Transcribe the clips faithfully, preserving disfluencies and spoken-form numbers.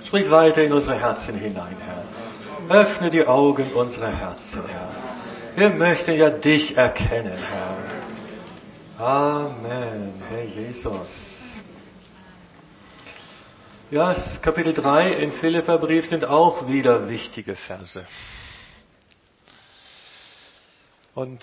Sprich weiter in unsere Herzen hinein, Herr. Öffne die Augen unserer Herzen, Herr. Wir möchten ja dich erkennen, Herr. Amen, Herr Jesus. Ja, das Kapitel drei im Philipperbrief sind auch wieder wichtige Verse. Und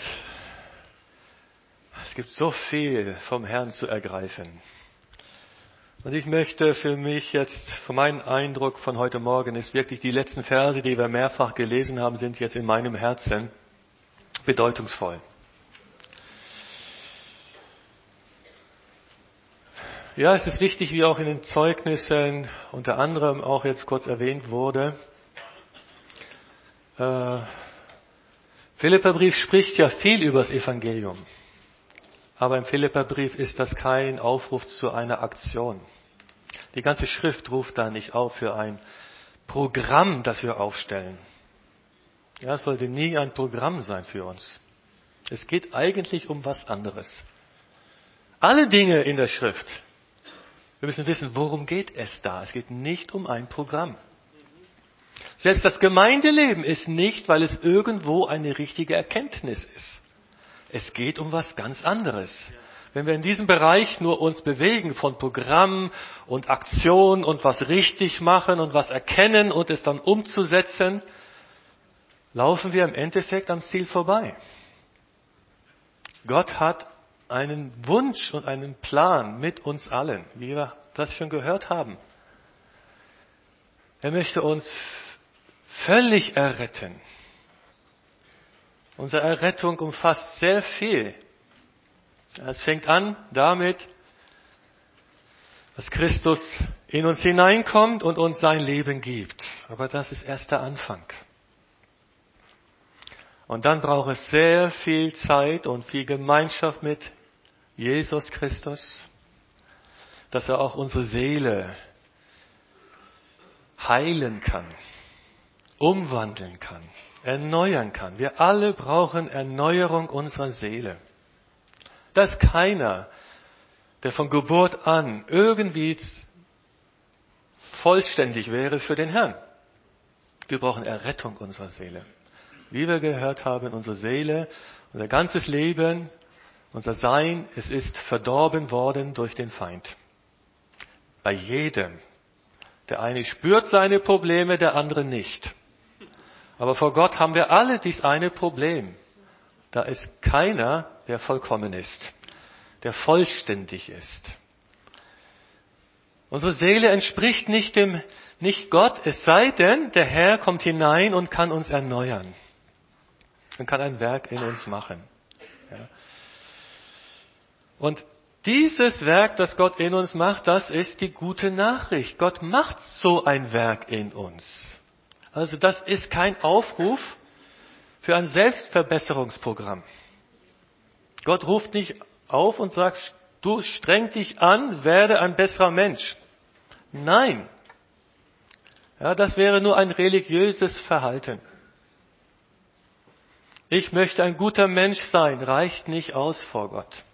es gibt so viel vom Herrn zu ergreifen. Und ich möchte für mich jetzt, für meinen Eindruck von heute Morgen ist wirklich, die letzten Verse, die wir mehrfach gelesen haben, sind jetzt in meinem Herzen bedeutungsvoll. Ja, es ist wichtig, wie auch in den Zeugnissen unter anderem auch jetzt kurz erwähnt wurde. Äh, Philipperbrief spricht ja viel über das Evangelium. Aber im Philipperbrief ist das kein Aufruf zu einer Aktion. Die ganze Schrift ruft da nicht auf für ein Programm, das wir aufstellen. Ja, es sollte nie ein Programm sein für uns. Es geht eigentlich um was anderes. Alle Dinge in der Schrift. Wir müssen wissen, worum geht es da? Es geht nicht um ein Programm. Selbst das Gemeindeleben ist nicht, weil es irgendwo eine richtige Erkenntnis ist. Es geht um was ganz anderes. Wenn wir in diesem Bereich nur uns bewegen von Programm und Aktion und was richtig machen und was erkennen und es dann umzusetzen, laufen wir im Endeffekt am Ziel vorbei. Gott hat einen Wunsch und einen Plan mit uns allen, wie wir das schon gehört haben. Er möchte uns völlig erretten. Unsere Errettung umfasst sehr viel. Es fängt an damit, dass Christus in uns hineinkommt und uns sein Leben gibt. Aber das ist erst der Anfang. Und dann braucht es sehr viel Zeit und viel Gemeinschaft mit Jesus Christus, dass er auch unsere Seele heilen kann, umwandeln kann, erneuern kann. Wir alle brauchen Erneuerung unserer Seele. Da ist keiner, der von Geburt an irgendwie vollständig wäre für den Herrn. Wir brauchen Errettung unserer Seele. Wie wir gehört haben, unsere Seele, unser ganzes Leben, unser Sein, es ist verdorben worden durch den Feind. Bei jedem. Der eine spürt seine Probleme, der andere nicht. Aber vor Gott haben wir alle dies eine Problem. Da ist keiner, der vollkommen ist, der vollständig ist. Unsere Seele entspricht nicht dem, nicht Gott, es sei denn, der Herr kommt hinein und kann uns erneuern. Und kann ein Werk in uns machen. Ja. Und dieses Werk, das Gott in uns macht, das ist die gute Nachricht. Gott macht so ein Werk in uns. Also das ist kein Aufruf für ein Selbstverbesserungsprogramm. Gott ruft nicht auf und sagt, du streng dich an, werde ein besserer Mensch. Nein. Ja, das wäre nur ein religiöses Verhalten. Ich möchte ein guter Mensch sein, reicht nicht aus vor Gott.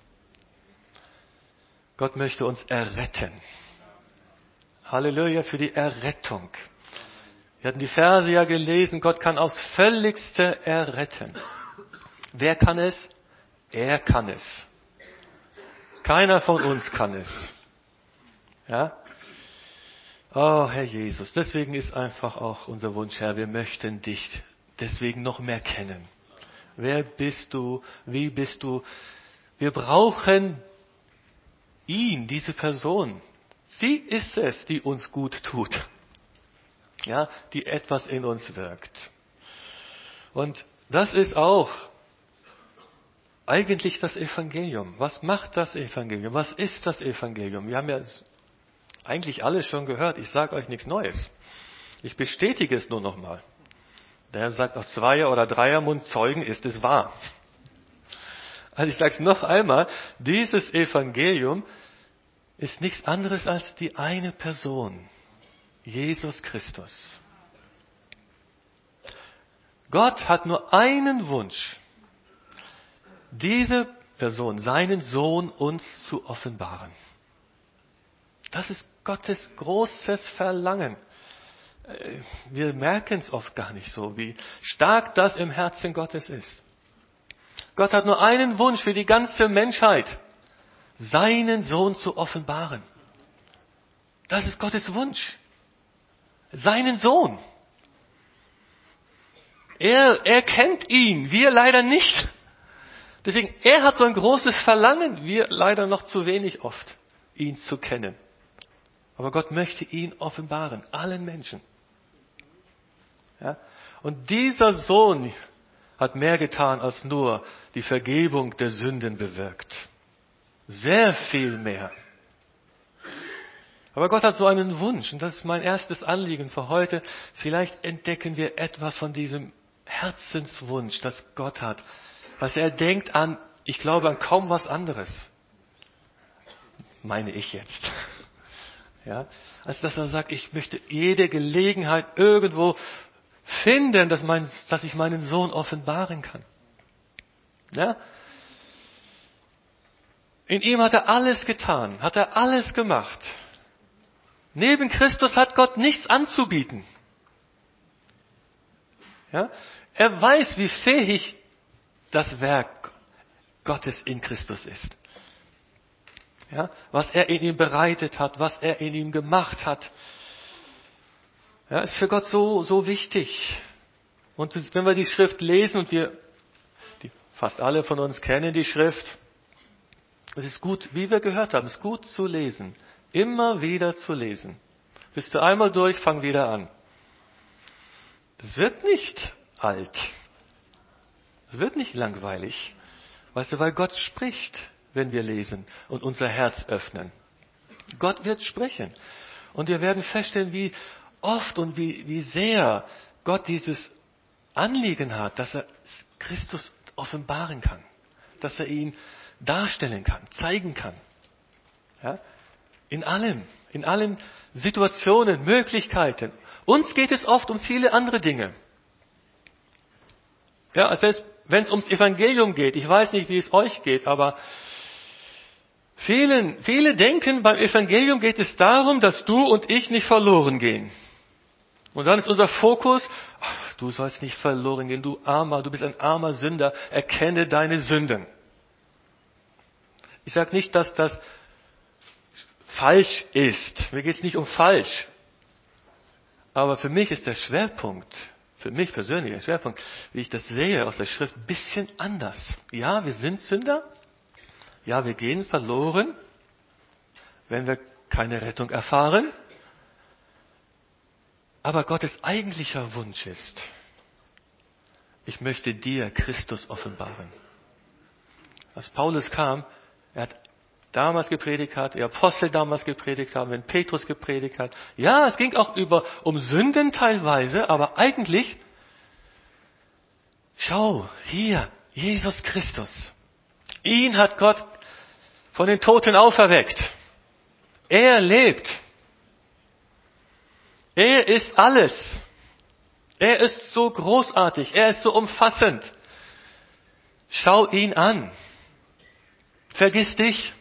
Gott möchte uns erretten. Halleluja für die Errettung. Wir hatten die Verse ja gelesen, Gott kann aufs Völligste erretten. Wer kann es? Er kann es. Keiner von uns kann es. Ja? Oh, Herr Jesus, deswegen ist einfach auch unser Wunsch, Herr, wir möchten dich deswegen noch mehr kennen. Wer bist du? Wie bist du? Wir brauchen ihn, diese Person. Sie ist es, die uns gut tut. Ja, die etwas in uns wirkt. Und das ist auch eigentlich das Evangelium. Was macht das Evangelium? Was ist das Evangelium? Wir haben ja eigentlich alles schon gehört. Ich sage euch nichts Neues. Ich bestätige es nur nochmal. Der Herr sagt, aus Zweier- oder Dreiermund Zeugen ist es wahr. Also ich sage es noch einmal, dieses Evangelium ist nichts anderes als die eine Person, Jesus Christus. Gott hat nur einen Wunsch, diese Person, seinen Sohn uns zu offenbaren. Das ist Gottes großes Verlangen. Wir merken es oft gar nicht so, wie stark das im Herzen Gottes ist. Gott hat nur einen Wunsch für die ganze Menschheit, seinen Sohn zu offenbaren. Das ist Gottes Wunsch. Seinen Sohn. Er, er kennt ihn, wir leider nicht. Deswegen, er hat so ein großes Verlangen, wir leider noch zu wenig oft, ihn zu kennen. Aber Gott möchte ihn offenbaren, allen Menschen. Ja? Und dieser Sohn hat mehr getan, als nur die Vergebung der Sünden bewirkt. Sehr viel mehr. Aber Gott hat so einen Wunsch, und das ist mein erstes Anliegen für heute. Vielleicht entdecken wir etwas von diesem Herzenswunsch, das Gott hat. Was er denkt an, ich glaube an kaum was anderes. Meine ich jetzt. Ja, als dass er sagt, ich möchte jede Gelegenheit irgendwo finden, dass, mein, dass ich meinen Sohn offenbaren kann. Ja? In ihm hat er alles getan, hat er alles gemacht. Neben Christus hat Gott nichts anzubieten. Ja? Er weiß, wie fähig das Werk Gottes in Christus ist. Ja? Was er in ihm bereitet hat, was er in ihm gemacht hat. Ja, ist für Gott so, so wichtig. Und wenn wir die Schrift lesen, und wir, die, fast alle von uns kennen die Schrift, es ist gut, wie wir gehört haben, es ist gut zu lesen. Immer wieder zu lesen. Bist du einmal durch, fang wieder an. Es wird nicht alt. Es wird nicht langweilig. Weißt du, weil Gott spricht, wenn wir lesen und unser Herz öffnen. Gott wird sprechen. Und wir werden feststellen, wie oft und wie, wie sehr Gott dieses Anliegen hat, dass er Christus offenbaren kann. Dass er ihn darstellen kann, zeigen kann. Ja? In allem, in allen Situationen, Möglichkeiten. Uns geht es oft um viele andere Dinge. Ja, selbst wenn es ums Evangelium geht, ich weiß nicht, wie es euch geht, aber vielen, viele denken, beim Evangelium geht es darum, dass du und ich nicht verloren gehen. Und dann ist unser Fokus, ach, du sollst nicht verloren gehen, du Armer, du bist ein armer Sünder, erkenne deine Sünden. Ich sage nicht, dass das falsch ist. Mir geht es nicht um falsch. Aber für mich ist der Schwerpunkt, für mich persönlich der Schwerpunkt, wie ich das sehe aus der Schrift, ein bisschen anders. Ja, wir sind Sünder. Ja, wir gehen verloren, wenn wir keine Rettung erfahren. Aber Gottes eigentlicher Wunsch ist, ich möchte dir Christus offenbaren. Als Paulus kam, er hat damals gepredigt hat, die Apostel damals gepredigt haben, wenn Petrus gepredigt hat. Ja, es ging auch über, um Sünden teilweise, aber eigentlich, schau, hier, Jesus Christus. Ihn hat Gott von den Toten auferweckt. Er lebt. Er ist alles. Er ist so großartig. Er ist so umfassend. Schau ihn an. Vergiss dich.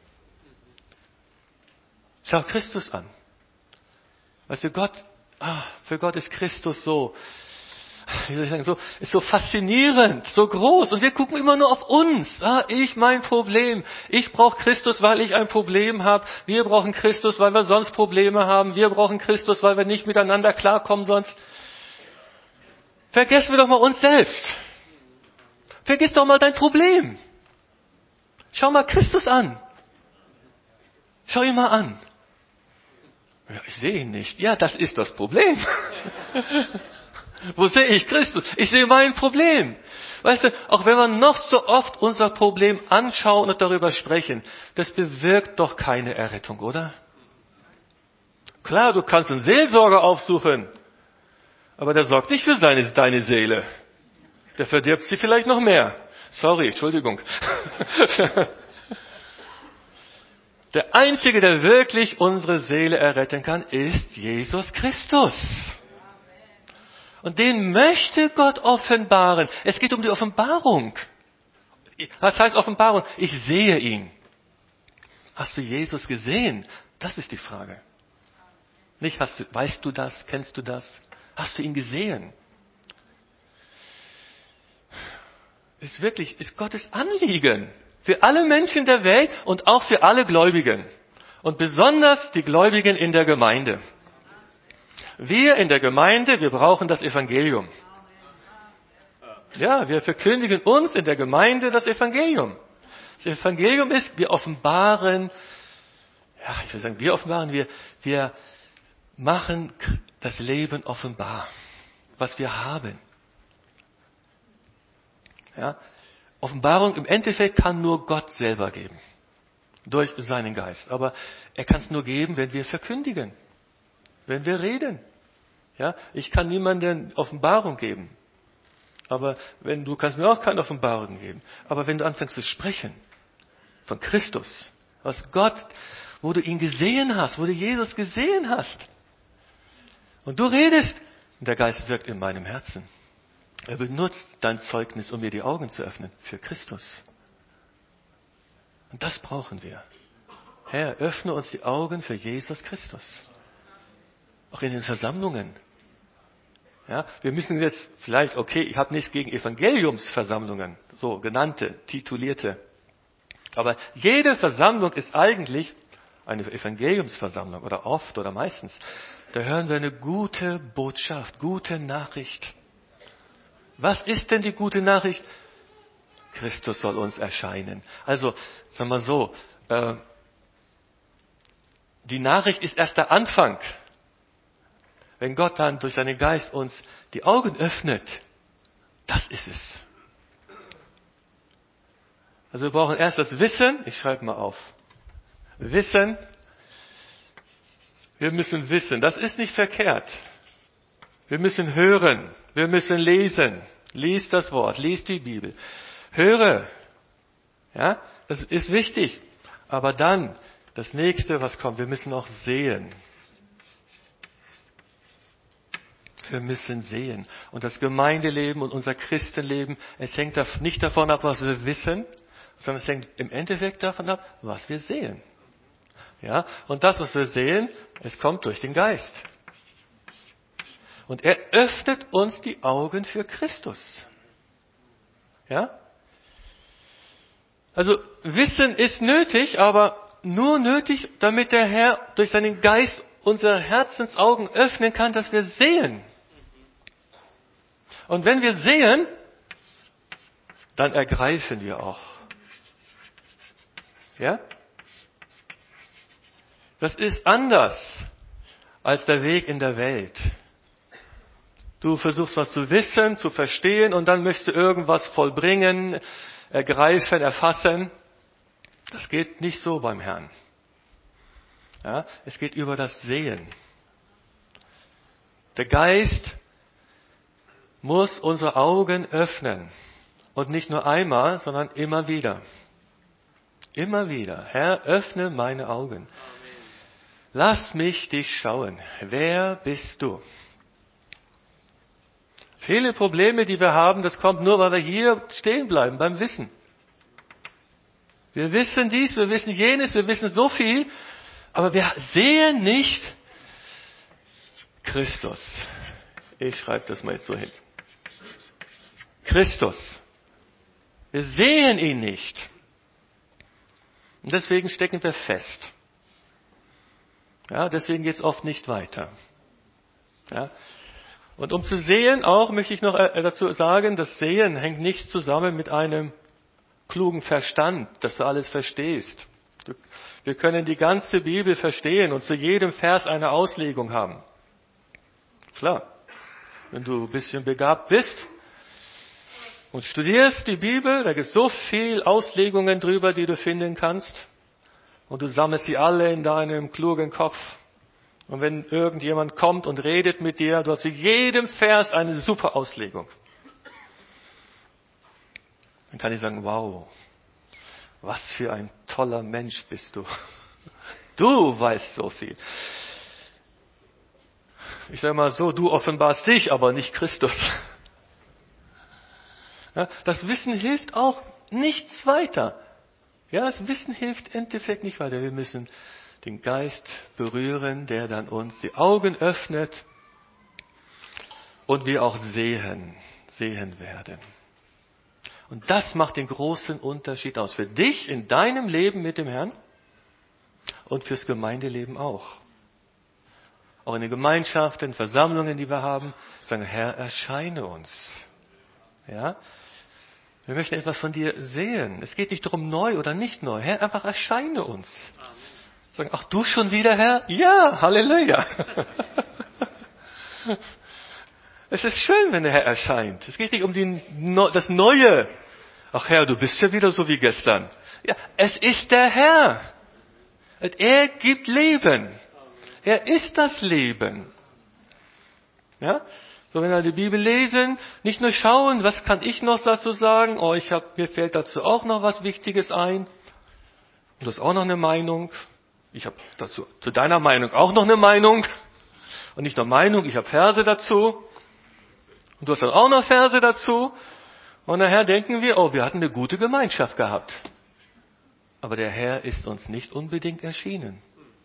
Schau Christus an. Weißt du, Gott, ah, für Gott ist Christus so, wie soll ich sagen, so, ist so faszinierend, so groß. Und wir gucken immer nur auf uns. Ah, ich, mein Problem. Ich brauche Christus, weil ich ein Problem habe. Wir brauchen Christus, weil wir sonst Probleme haben. Wir brauchen Christus, weil wir nicht miteinander klarkommen sonst. Vergessen wir doch mal uns selbst. Vergiss doch mal dein Problem. Schau mal Christus an. Schau ihn mal an. Ja, ich sehe ihn nicht. Ja, das ist das Problem. Wo sehe ich Christus? Ich sehe mein Problem. Weißt du, auch wenn wir noch so oft unser Problem anschauen und darüber sprechen, das bewirkt doch keine Errettung, oder? Klar, du kannst einen Seelsorger aufsuchen, aber der sorgt nicht für seine, deine Seele. Der verdirbt sie vielleicht noch mehr. Sorry, Entschuldigung. Der Einzige, der wirklich unsere Seele erretten kann, ist Jesus Christus. Und den möchte Gott offenbaren. Es geht um die Offenbarung. Was heißt Offenbarung? Ich sehe ihn. Hast du Jesus gesehen? Das ist die Frage. Nicht hast du, weißt du das, kennst du das? Hast du ihn gesehen? Ist wirklich, ist Gottes Anliegen. Für alle Menschen der Welt und auch für alle Gläubigen. Und besonders die Gläubigen in der Gemeinde. Wir in der Gemeinde, wir brauchen das Evangelium. Ja, wir verkündigen uns in der Gemeinde das Evangelium. Das Evangelium ist, wir offenbaren, ja, ich will sagen, wir offenbaren, wir, wir machen das Leben offenbar, was wir haben. Ja, Offenbarung im Endeffekt kann nur Gott selber geben, durch seinen Geist. Aber er kann es nur geben, wenn wir verkündigen, wenn wir reden. Ja, ich kann niemandem Offenbarung geben. Aber wenn du kannst mir auch keine Offenbarung geben. Aber wenn du anfängst zu sprechen von Christus, was Gott, wo du ihn gesehen hast, wo du Jesus gesehen hast, und du redest, und der Geist wirkt in meinem Herzen. Er benutzt dein Zeugnis, um mir die Augen zu öffnen für Christus. Und das brauchen wir. Herr, öffne uns die Augen für Jesus Christus. Auch in den Versammlungen. Ja, wir müssen jetzt vielleicht, okay, ich habe nichts gegen Evangeliumsversammlungen, so genannte, titulierte. Aber jede Versammlung ist eigentlich eine Evangeliumsversammlung oder oft oder meistens. Da hören wir eine gute Botschaft, gute Nachricht. Was ist denn die gute Nachricht? Christus soll uns erscheinen. Also, sagen wir so, äh, die Nachricht ist erst der Anfang. Wenn Gott dann durch seinen Geist uns die Augen öffnet, das ist es. Also wir brauchen erst das Wissen, ich schreibe mal auf. Wissen, wir müssen wissen, das ist nicht verkehrt. Wir müssen hören, wir müssen lesen. Lies das Wort, lies die Bibel. Höre, ja, das ist wichtig. Aber dann, das nächste, was kommt, wir müssen auch sehen. Wir müssen sehen. Und das Gemeindeleben und unser Christenleben, es hängt nicht davon ab, was wir wissen, sondern es hängt im Endeffekt davon ab, was wir sehen. Ja, und das, was wir sehen, es kommt durch den Geist. Und er öffnet uns die Augen für Christus. Ja? Also, Wissen ist nötig, aber nur nötig, damit der Herr durch seinen Geist unsere Herzensaugen öffnen kann, dass wir sehen. Und wenn wir sehen, dann ergreifen wir auch. Ja? Das ist anders als der Weg in der Welt. Du versuchst was zu wissen, zu verstehen und dann möchtest du irgendwas vollbringen, ergreifen, erfassen. Das geht nicht so beim Herrn. Ja? Es geht über das Sehen. Der Geist muss unsere Augen öffnen. Und nicht nur einmal, sondern immer wieder. Immer wieder. Herr, öffne meine Augen. Lass mich dich schauen. Wer bist du? Viele Probleme, die wir haben, das kommt nur, weil wir hier stehen bleiben beim Wissen. Wir wissen dies, wir wissen jenes, wir wissen so viel, aber wir sehen nicht Christus. Ich schreibe das mal jetzt so hin. Christus. Wir sehen ihn nicht. Und deswegen stecken wir fest. Ja, deswegen geht es oft nicht weiter. Ja. Und um zu sehen auch, möchte ich noch dazu sagen, das Sehen hängt nicht zusammen mit einem klugen Verstand, dass du alles verstehst. Wir können die ganze Bibel verstehen und zu jedem Vers eine Auslegung haben. Klar, wenn du ein bisschen begabt bist und studierst die Bibel, da gibt es so viel Auslegungen drüber, die du finden kannst. Und du sammelst sie alle in deinem klugen Kopf. Und wenn irgendjemand kommt und redet mit dir, du hast zu jedem Vers eine super Auslegung. Dann kann ich sagen, wow, was für ein toller Mensch bist du. Du weißt so viel. Ich sage mal so, du offenbarst dich, aber nicht Christus. Ja, das Wissen hilft auch nichts weiter. Ja, das Wissen hilft im Endeffekt nicht weiter. Wir müssen den Geist berühren, der dann uns die Augen öffnet und wir auch sehen, sehen werden. Und das macht den großen Unterschied aus. Für dich in deinem Leben mit dem Herrn und fürs Gemeindeleben auch. Auch in den Gemeinschaften, Versammlungen, die wir haben, sagen, Herr, erscheine uns. Ja? Wir möchten etwas von dir sehen. Es geht nicht darum, neu oder nicht neu. Herr, einfach erscheine uns. Sagen, ach, du schon wieder, Herr? Ja, Halleluja. Es ist schön, wenn der Herr erscheint. Es geht nicht um die, das Neue. Ach Herr, du bist ja wieder so wie gestern. Ja, es ist der Herr. Er gibt Leben. Er ist das Leben. Ja? So, wenn wir die Bibel lesen, nicht nur schauen, was kann ich noch dazu sagen? Oh, ich hab, mir fällt dazu auch noch was Wichtiges ein. Und du hast auch noch eine Meinung. Ich habe dazu, zu deiner Meinung auch noch eine Meinung. Und nicht nur Meinung, ich habe Verse dazu. Und du hast dann auch noch Verse dazu. Und nachher denken wir, oh, wir hatten eine gute Gemeinschaft gehabt. Aber der Herr ist uns nicht unbedingt erschienen.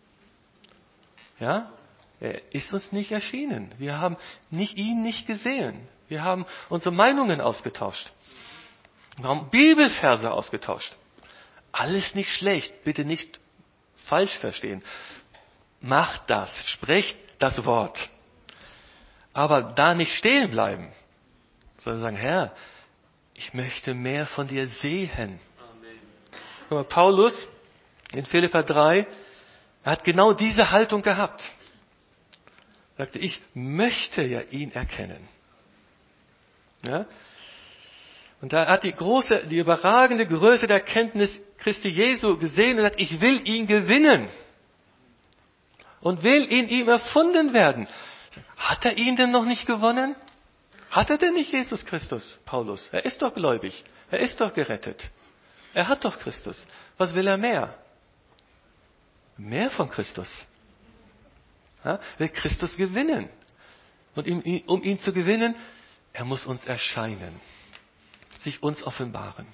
Ja? Er ist uns nicht erschienen. Wir haben nicht, ihn nicht gesehen. Wir haben unsere Meinungen ausgetauscht. Wir haben Bibelverse ausgetauscht. Alles nicht schlecht. Bitte nicht falsch verstehen. Macht das. Sprecht das Wort. Aber da nicht stehen bleiben, sondern sagen, Herr, ich möchte mehr von dir sehen. Guck mal, Paulus in Philipper drei, er hat genau diese Haltung gehabt. Er sagte, ich möchte ja ihn erkennen. Ja? Und da hat die große, die überragende Größe der Erkenntnis Christi Jesu gesehen und sagt, ich will ihn gewinnen. Und will in ihm erfunden werden. Hat er ihn denn noch nicht gewonnen? Hat er denn nicht Jesus Christus, Paulus? Er ist doch gläubig. Er ist doch gerettet. Er hat doch Christus. Was will er mehr? Mehr von Christus. Ja, will Christus gewinnen. Und ihm, um ihn zu gewinnen, er muss uns erscheinen. Sich uns offenbaren.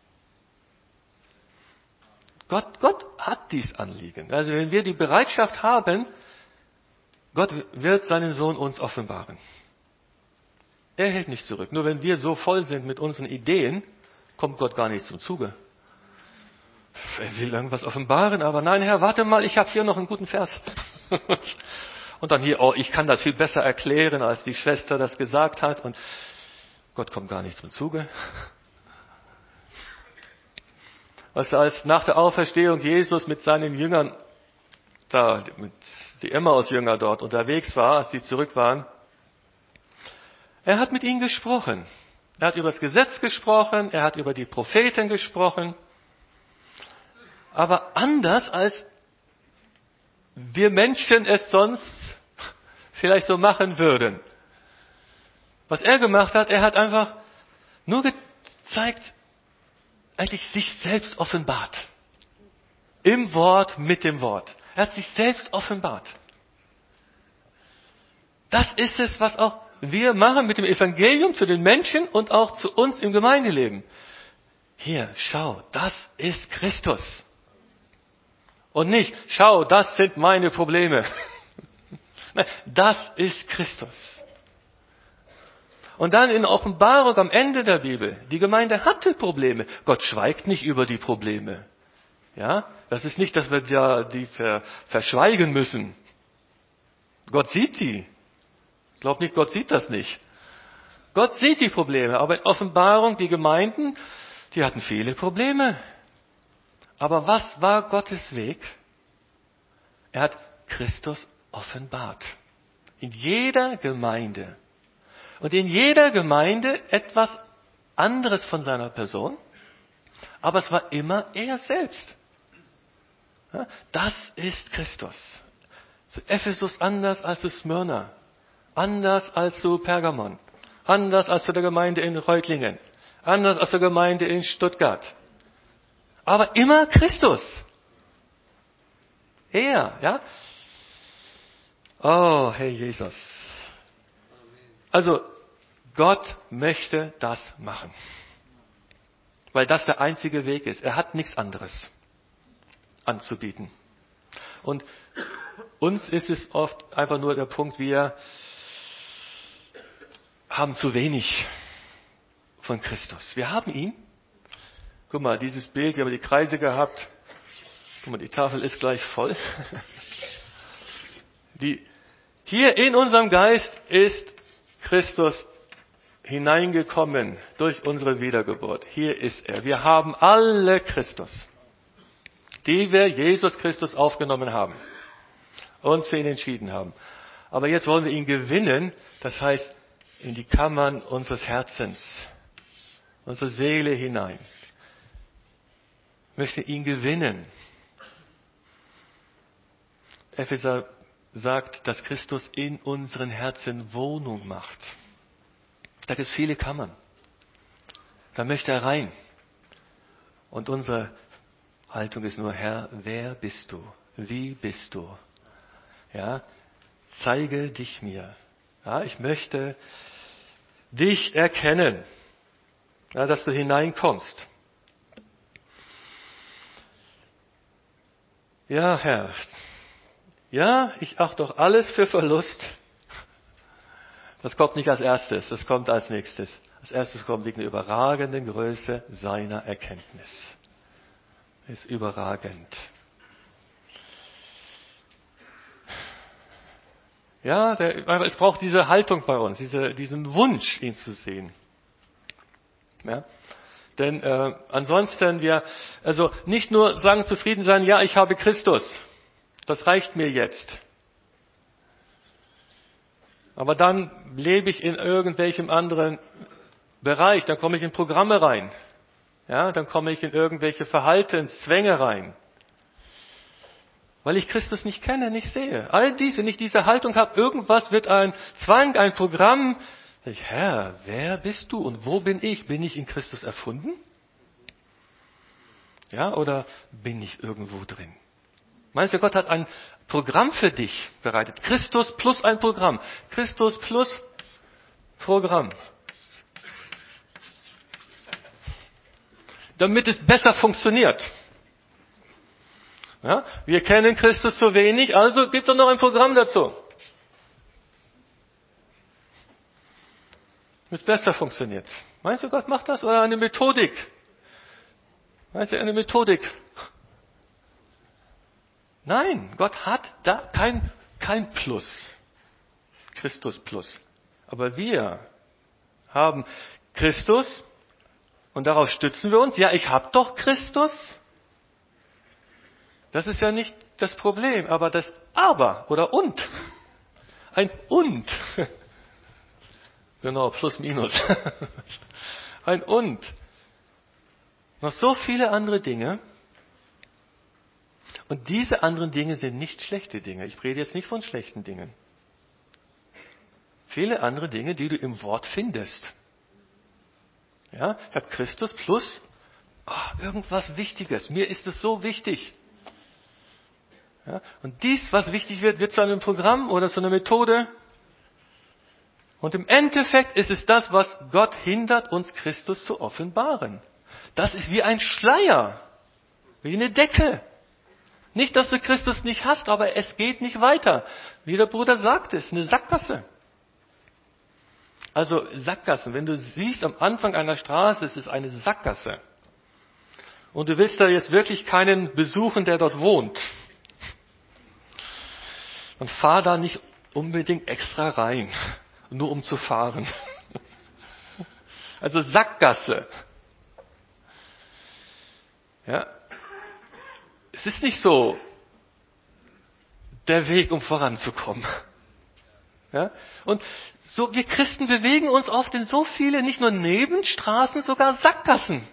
Gott, Gott hat dies Anliegen. Also wenn wir die Bereitschaft haben, Gott wird seinen Sohn uns offenbaren. Er hält nicht zurück. Nur wenn wir so voll sind mit unseren Ideen, kommt Gott gar nicht zum Zuge. Er will irgendwas offenbaren, aber nein, Herr, warte mal, ich habe hier noch einen guten Vers. Und dann hier, oh, ich kann das viel besser erklären, als die Schwester das gesagt hat. Und Gott kommt gar nicht zum Zuge. Was als nach der Auferstehung Jesus mit seinen Jüngern, da, mit die Emmaus-Jünger dort unterwegs war, als sie zurück waren, er hat mit ihnen gesprochen. Er hat über das Gesetz gesprochen, er hat über die Propheten gesprochen, aber anders als wir Menschen es sonst vielleicht so machen würden. Was er gemacht hat, er hat einfach nur gezeigt, eigentlich sich selbst offenbart. Im Wort, mit dem Wort. Er hat sich selbst offenbart. Das ist es, was auch wir machen mit dem Evangelium zu den Menschen und auch zu uns im Gemeindeleben. Hier, schau, das ist Christus. Und nicht, schau, das sind meine Probleme. Nein, das ist Christus. Und dann in Offenbarung am Ende der Bibel, die Gemeinde hatte Probleme. Gott schweigt nicht über die Probleme. Ja, das ist nicht, dass wir ja die ver, verschweigen müssen. Gott sieht die. Ich glaube nicht, Gott sieht das nicht. Gott sieht die Probleme, aber in Offenbarung, die Gemeinden, die hatten viele Probleme. Aber was war Gottes Weg? Er hat Christus offenbart. In jeder Gemeinde. Und in jeder Gemeinde etwas anderes von seiner Person. Aber es war immer er selbst. Ja, das ist Christus. Zu Ephesus anders als zu Smyrna. Anders als zu Pergamon. Anders als zu der Gemeinde in Reutlingen. Anders als zur Gemeinde in Stuttgart. Aber immer Christus. Er, ja. Oh, Herr Jesus. Also, Gott möchte das machen. Weil das der einzige Weg ist. Er hat nichts anderes anzubieten. Und uns ist es oft einfach nur der Punkt, wir haben zu wenig von Christus. Wir haben ihn. Guck mal, dieses Bild, wir haben die Kreise gehabt. Guck mal, die Tafel ist gleich voll. Die, hier in unserem Geist ist Christus hineingekommen durch unsere Wiedergeburt. Hier ist er. Wir haben alle Christus, die wir Jesus Christus aufgenommen haben, uns für ihn entschieden haben. Aber jetzt wollen wir ihn gewinnen, das heißt in die Kammern unseres Herzens, unsere Seele hinein. Ich möchte ihn gewinnen. Epheser sagt, dass Christus in unseren Herzen Wohnung macht. Da gibt es viele Kammern. Da möchte er rein. Und unsere Haltung ist nur, Herr, wer bist du? Wie bist du? Ja, zeige dich mir. Ja, ich möchte dich erkennen, ja, dass du hineinkommst. Ja, Herr, ja, ich achte doch alles für Verlust. Das kommt nicht als erstes, das kommt als nächstes. Als erstes kommt wegen der überragenden Größe seiner Erkenntnis. Ist überragend. Ja, der, es braucht diese Haltung bei uns, diese, diesen Wunsch, ihn zu sehen. Ja? Denn äh, ansonsten wir, also nicht nur sagen zufrieden sein, ja, ich habe Christus, das reicht mir jetzt. Aber dann lebe ich in irgendwelchem anderen Bereich, dann komme ich in Programme rein. Ja, dann komme ich in irgendwelche Verhaltenszwänge rein. Weil ich Christus nicht kenne, nicht sehe. All diese, nicht diese Haltung habe, irgendwas wird ein Zwang, ein Programm. Ich, Herr, wer bist du und wo bin ich? Bin ich in Christus erfunden? Ja, oder bin ich irgendwo drin? Meinst du, Gott hat ein Programm für dich bereitet? Christus plus ein Programm. Christus plus Programm. Damit es besser funktioniert. Ja, wir kennen Christus so wenig, also gibt doch noch ein Programm dazu. Damit es besser funktioniert. Meinst du, Gott macht das? Oder eine Methodik? Meinst du, eine Methodik? Nein, Gott hat da kein, kein Plus. Christus Plus. Aber wir haben Christus und darauf stützen wir uns. Ja, ich habe doch Christus. Das ist ja nicht das Problem, aber das Aber oder Und. Ein Und. Genau, plus minus. Ein Und. Noch so viele andere Dinge. Und diese anderen Dinge sind nicht schlechte Dinge. Ich rede jetzt nicht von schlechten Dingen. Viele andere Dinge, die du im Wort findest. Ja, ich habe Christus plus oh, irgendwas Wichtiges. Mir ist es so wichtig. Ja, und dies, was wichtig wird, wird zu einem Programm oder zu einer Methode. Und im Endeffekt ist es das, was Gott hindert, uns Christus zu offenbaren. Das ist wie ein Schleier, wie eine Decke. Nicht, dass du Christus nicht hast, aber es geht nicht weiter. Wie der Bruder sagt, es ist eine Sackgasse. Also Sackgassen, wenn du siehst am Anfang einer Straße, es ist eine Sackgasse. Und du willst da jetzt wirklich keinen besuchen, der dort wohnt. Dann fahr da nicht unbedingt extra rein, nur um zu fahren. Also Sackgasse. Ja. Es ist nicht so der Weg, um voranzukommen. Ja? Und so, wir Christen bewegen uns oft in so viele, nicht nur Nebenstraßen, sogar Sackgassen.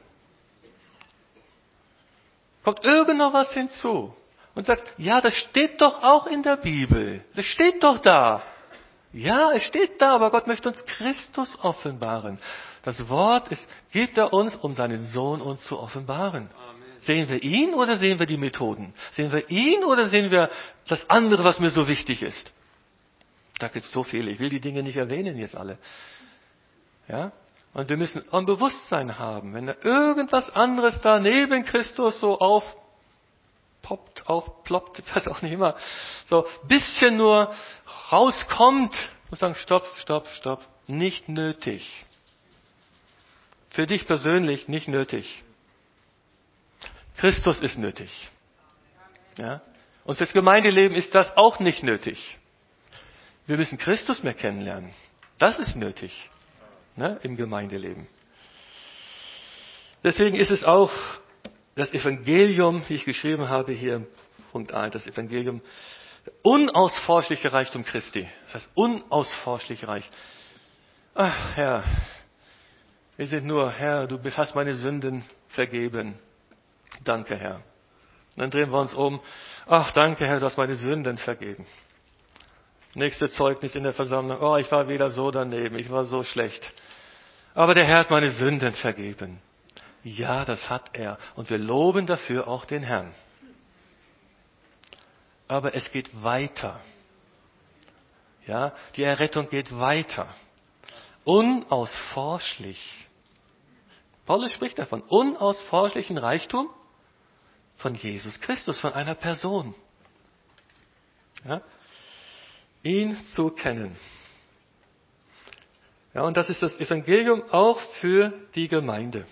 Kommt irgend noch was hinzu und sagt, ja, das steht doch auch in der Bibel. Das steht doch da. Ja, es steht da, aber Gott möchte uns Christus offenbaren. Das Wort ist, gibt er uns, um seinen Sohn uns zu offenbaren. Sehen wir ihn oder sehen wir die Methoden? Sehen wir ihn oder sehen wir das andere, was mir so wichtig ist? Da gibt es so viele. Ich will die Dinge nicht erwähnen jetzt alle. Ja? Und wir müssen ein Bewusstsein haben, wenn da irgendwas anderes da neben Christus so poppt, aufploppt, was auch nicht immer, so ein bisschen nur rauskommt und sagen, stopp, stopp, stopp, nicht nötig. Für dich persönlich nicht nötig. Christus ist nötig. Ja? Und fürs Gemeindeleben ist das auch nicht nötig. Wir müssen Christus mehr kennenlernen. Das ist nötig, ne, im Gemeindeleben. Deswegen ist es auch das Evangelium, wie ich geschrieben habe hier im Punkt eins, das Evangelium, unausforschliche Reichtum Christi. Das heißt unausforschlich reich. Ach Herr, wir sind nur, Herr, du hast meine Sünden vergeben. Danke, Herr. Und dann drehen wir uns um. Ach, danke, Herr, du hast meine Sünden vergeben. Nächste Zeugnis in der Versammlung. Oh, ich war wieder so daneben, ich war so schlecht. Aber der Herr hat meine Sünden vergeben. Ja, das hat er. Und wir loben dafür auch den Herrn. Aber es geht weiter. Ja, die Errettung geht weiter. Unausforschlich. Paulus spricht davon. Unausforschlichen Reichtum von Jesus Christus, von einer Person. Ja, ihn zu kennen. Ja, und das ist das Evangelium auch für die Gemeinde.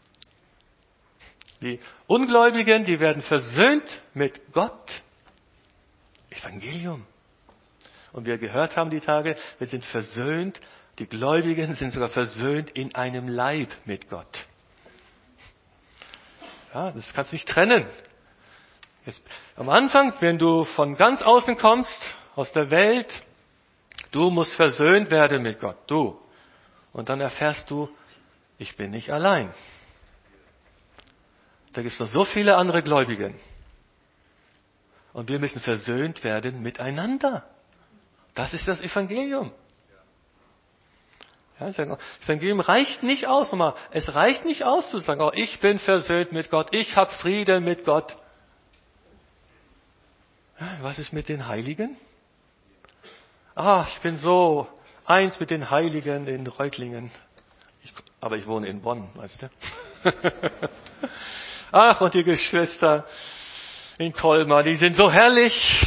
Die Ungläubigen, die werden versöhnt mit Gott. Evangelium. Und wir gehört haben die Tage, wir sind versöhnt, die Gläubigen sind sogar versöhnt in einem Leib mit Gott. Ja, das kannst du nicht trennen. Jetzt, am Anfang, wenn du von ganz außen kommst, aus der Welt, du musst versöhnt werden mit Gott, du. Und dann erfährst du, ich bin nicht allein. Da gibt es noch so viele andere Gläubige. Und wir müssen versöhnt werden miteinander. Das ist das Evangelium. Ja, das Evangelium reicht nicht aus. Nochmal, es reicht nicht aus zu sagen, oh, ich bin versöhnt mit Gott, ich habe Frieden mit Gott. Ja, was ist mit den Heiligen? Ah, ich bin so eins mit den Heiligen in Reutlingen. Ich, aber ich wohne in Bonn, weißt du? Ach, und die Geschwister in Colmar, die sind so herrlich.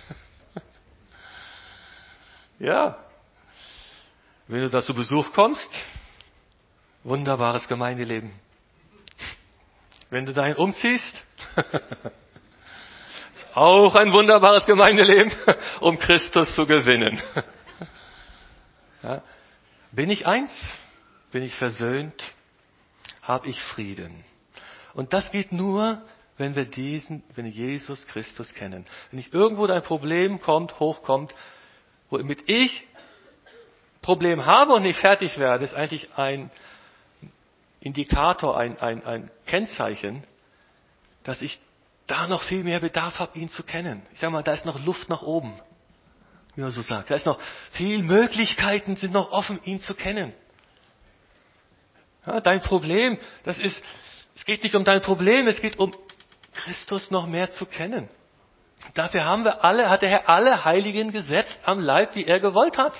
Ja. Wenn du da zu Besuch kommst, wunderbares Gemeindeleben. Wenn du dahin umziehst, auch ein wunderbares Gemeindeleben, um Christus zu gewinnen. Ja. Bin ich eins? Bin ich versöhnt? Habe ich Frieden? Und das geht nur, wenn wir diesen, wenn wir Jesus Christus kennen. Wenn nicht irgendwo ein Problem kommt, hochkommt, womit ich Problem habe und nicht fertig werde, ist eigentlich ein Indikator, ein, ein, ein Kennzeichen, dass ich da noch viel mehr Bedarf habe, ihn zu kennen. Ich sage mal, da ist noch Luft nach oben, wie man so sagt. Da ist noch viel Möglichkeiten, sind noch offen, ihn zu kennen. Ja, dein Problem, das ist, es geht nicht um dein Problem, es geht um Christus noch mehr zu kennen. Dafür haben wir alle, hat der Herr alle Heiligen gesetzt am Leib, wie er gewollt hat.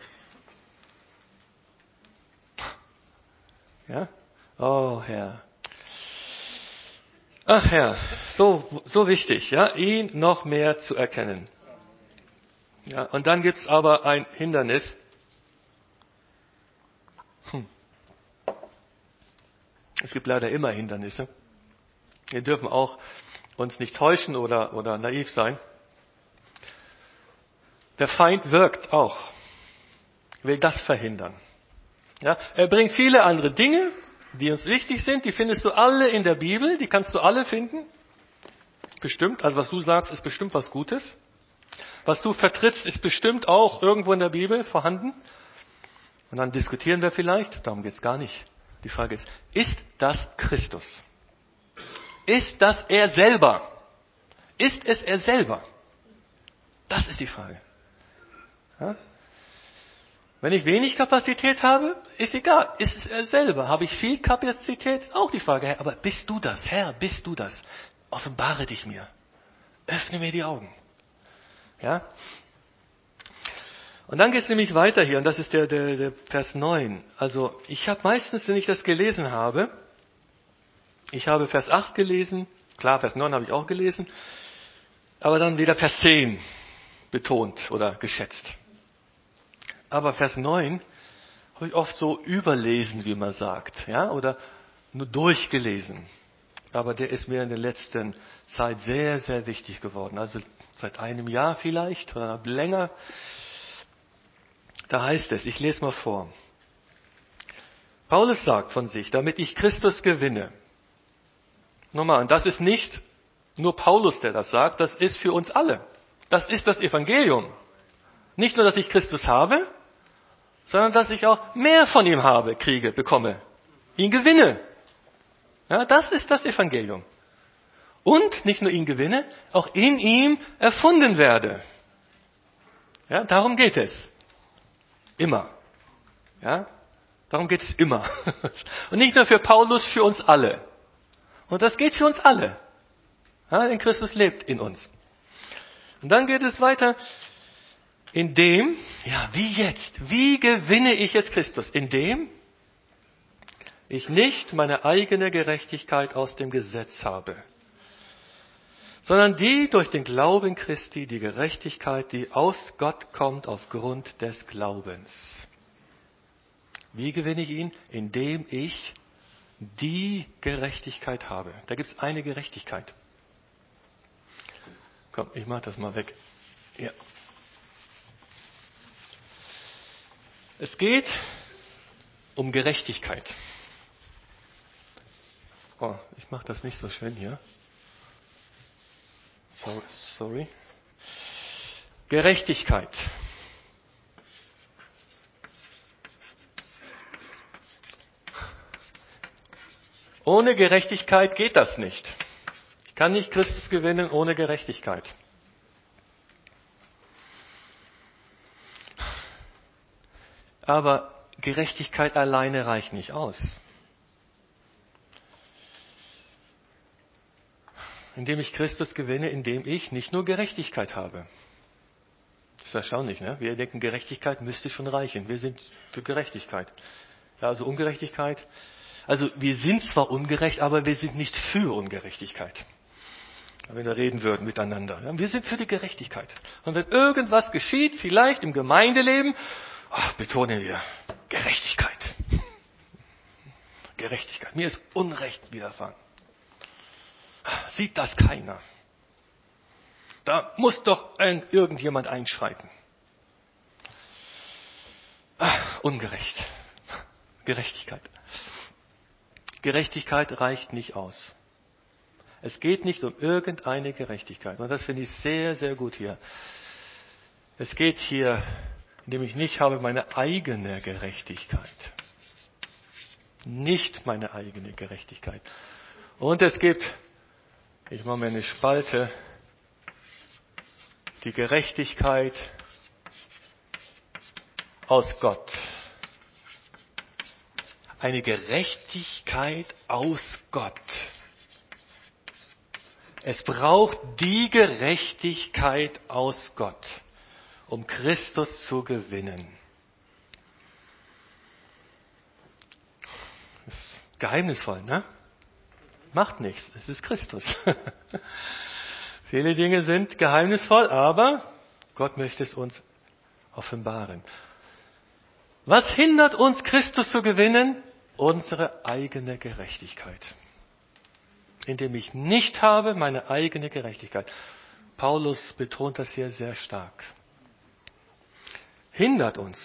Ja? Oh Herr. Ach Herr, so, so wichtig, ja, ihn noch mehr zu erkennen. Ja, und dann gibt's aber ein Hindernis. Hm. Es gibt leider immer Hindernisse. Wir dürfen auch uns nicht täuschen oder, oder naiv sein. Der Feind wirkt auch, will das verhindern. Ja, er bringt viele andere Dinge, die uns wichtig sind, die findest du alle in der Bibel, die kannst du alle finden. Bestimmt, also was du sagst, ist bestimmt was Gutes. Was du vertrittst, ist bestimmt auch irgendwo in der Bibel vorhanden. Und dann diskutieren wir vielleicht, darum geht's gar nicht. Die Frage ist, ist das Christus? Ist das er selber? Ist es er selber? Das ist die Frage. Ja? Wenn ich wenig Kapazität habe, ist egal. Ist es er selber? Habe ich viel Kapazität? Auch die Frage. Aber bist du das? Herr, bist du das? Offenbare dich mir. Öffne mir die Augen. Ja? Und dann geht es nämlich weiter hier. Und das ist der, der, der Vers neun. Also ich habe meistens, wenn ich das gelesen habe, ich habe Vers acht gelesen, Klar, Vers neun habe ich auch gelesen, aber dann wieder Vers zehn betont oder geschätzt. Aber Vers neun habe ich oft so überlesen, wie man sagt, ja, oder nur durchgelesen. Aber der ist mir in der letzten Zeit sehr, sehr wichtig geworden. Also seit einem Jahr vielleicht oder länger. Da heißt es, ich lese mal vor. Paulus sagt von sich, damit ich Christus gewinne. Nochmal, und das ist nicht nur Paulus, der das sagt, das ist für uns alle. Das ist das Evangelium. Nicht nur, dass ich Christus habe, sondern dass ich auch mehr von ihm habe, kriege, bekomme. Ihn gewinne. Ja, das ist das Evangelium. Und nicht nur ihn gewinne, auch in ihm erfunden werde. Ja, darum geht es. Immer. Ja, darum geht es immer. Und nicht nur für Paulus, für uns alle. Und das geht für uns alle. Ja, denn Christus lebt in uns. Und dann geht es weiter. Indem, ja, wie jetzt? Wie gewinne ich jetzt Christus? Indem ich nicht meine eigene Gerechtigkeit aus dem Gesetz habe, sondern die durch den Glauben Christi, die Gerechtigkeit, die aus Gott kommt aufgrund des Glaubens. Wie gewinne ich ihn? Indem ich die Gerechtigkeit habe. Da gibt es eine Gerechtigkeit. Komm, ich mache das mal weg. Ja. Es geht um Gerechtigkeit. Oh, ich mache das nicht so schön hier. So, sorry. Gerechtigkeit. Ohne Gerechtigkeit geht das nicht. Ich kann nicht Christus gewinnen ohne Gerechtigkeit. Aber Gerechtigkeit alleine reicht nicht aus. Indem ich Christus gewinne, indem ich nicht nur Gerechtigkeit habe. Das ist erstaunlich, ne? Wir denken, Gerechtigkeit müsste schon reichen. Wir sind für Gerechtigkeit. Ja, also Ungerechtigkeit. Also wir sind zwar ungerecht, aber wir sind nicht für Ungerechtigkeit. Wenn wir reden würden miteinander. Ja, wir sind für die Gerechtigkeit. Und wenn irgendwas geschieht, vielleicht im Gemeindeleben, ach, betonen wir Gerechtigkeit. Gerechtigkeit. Mir ist Unrecht widerfahren. Sieht das keiner? Da muss doch ein, irgendjemand einschreiten. Ach, ungerecht. Gerechtigkeit. Gerechtigkeit reicht nicht aus. Es geht nicht um irgendeine Gerechtigkeit. Und das finde ich sehr, sehr gut hier. Es geht hier, indem ich nicht habe meine eigene Gerechtigkeit. Nicht meine eigene Gerechtigkeit. Und es gibt, ich mache mir eine Spalte, die Gerechtigkeit aus Gott. Eine Gerechtigkeit aus Gott. Es braucht die Gerechtigkeit aus Gott, um Christus zu gewinnen. Das ist geheimnisvoll, ne? Macht nichts, es ist Christus. Viele Dinge sind geheimnisvoll, aber Gott möchte es uns offenbaren. Was hindert uns, Christus zu gewinnen? Unsere eigene Gerechtigkeit. Indem ich nicht habe, meine eigene Gerechtigkeit. Paulus betont das hier sehr stark. Hindert uns.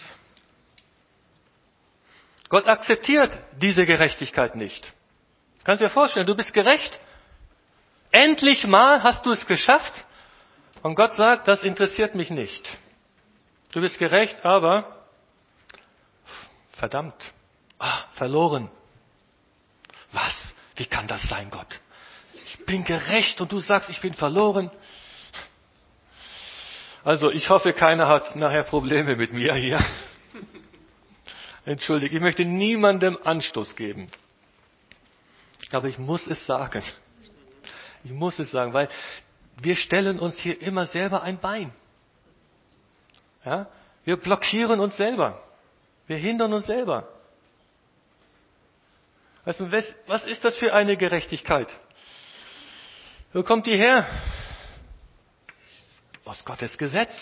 Gott akzeptiert diese Gerechtigkeit nicht. Kannst du dir vorstellen, du bist gerecht. Endlich mal hast du es geschafft. Und Gott sagt, das interessiert mich nicht. Du bist gerecht, aber verdammt, ah, verloren. Was? Wie kann das sein, Gott? Ich bin gerecht und du sagst, ich bin verloren. Also ich hoffe, keiner hat nachher Probleme mit mir hier. Entschuldigt, ich möchte niemandem Anstoß geben. Aber ich muss es sagen. Ich muss es sagen, weil wir stellen uns hier immer selber ein Bein. Ja? Wir blockieren uns selber. Wir hindern uns selber. Weißt du, was ist das für eine Gerechtigkeit? Wo kommt die her? Aus Gottes Gesetz.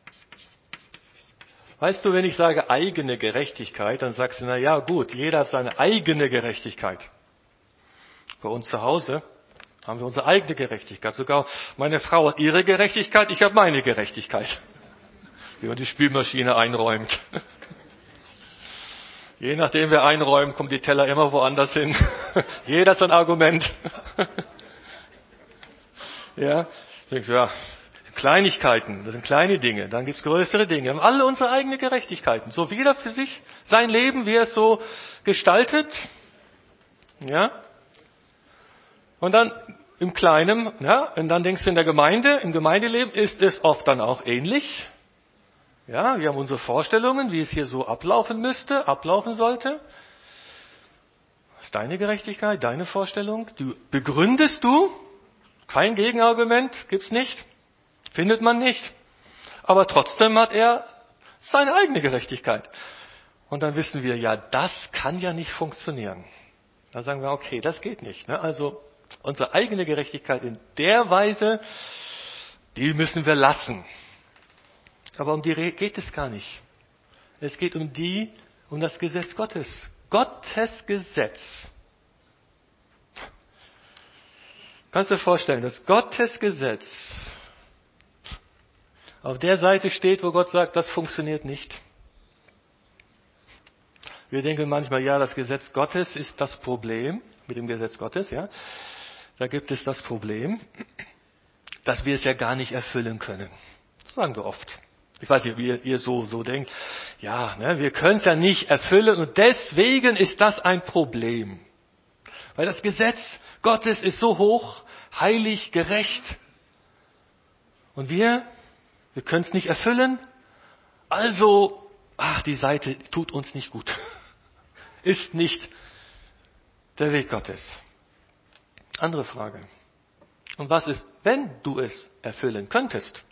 Weißt du, wenn ich sage eigene Gerechtigkeit, dann sagst du, na ja, gut, jeder hat seine eigene Gerechtigkeit. Bei uns zu Hause haben wir unsere eigene Gerechtigkeit. Sogar meine Frau hat ihre Gerechtigkeit, ich habe meine Gerechtigkeit. Wie man die Spülmaschine einräumt. Je nachdem, wer einräumt, kommen die Teller immer woanders hin. Jeder hat sein Argument. Ja, denkst du, ja, Kleinigkeiten, das sind kleine Dinge. Dann gibt's größere Dinge. Wir haben alle unsere eigenen Gerechtigkeiten. So wie jeder für sich sein Leben, wie er es so gestaltet. Ja. Und dann im Kleinen, ja, und dann denkst du in der Gemeinde, im Gemeindeleben ist es oft dann auch ähnlich. Ja, wir haben unsere Vorstellungen, wie es hier so ablaufen müsste, ablaufen sollte. Das ist deine Gerechtigkeit, deine Vorstellung. Du begründest du. Kein Gegenargument, gibt's nicht. Findet man nicht. Aber trotzdem hat er seine eigene Gerechtigkeit. Und dann wissen wir, ja, das kann ja nicht funktionieren. Da sagen wir, okay, das geht nicht. Ne? Also unsere eigene Gerechtigkeit in der Weise, die müssen wir lassen. Aber um die geht es gar nicht. Es geht um die, um das Gesetz Gottes. Gottes Gesetz. Kannst du dir vorstellen, dass Gottes Gesetz auf der Seite steht, wo Gott sagt, das funktioniert nicht. Wir denken manchmal, ja, das Gesetz Gottes ist das Problem, mit dem Gesetz Gottes, ja. Da gibt es das Problem, dass wir es ja gar nicht erfüllen können. Das sagen wir oft. Ich weiß nicht, wie ihr, ihr so, so denkt. Ja, ne, wir können es ja nicht erfüllen und deswegen ist das ein Problem. Weil das Gesetz Gottes ist so hoch, heilig, gerecht. Und wir, wir können es nicht erfüllen. Also, ach, die Seite tut uns nicht gut. Ist nicht der Weg Gottes. Andere Frage. Und was ist, wenn du es erfüllen könntest?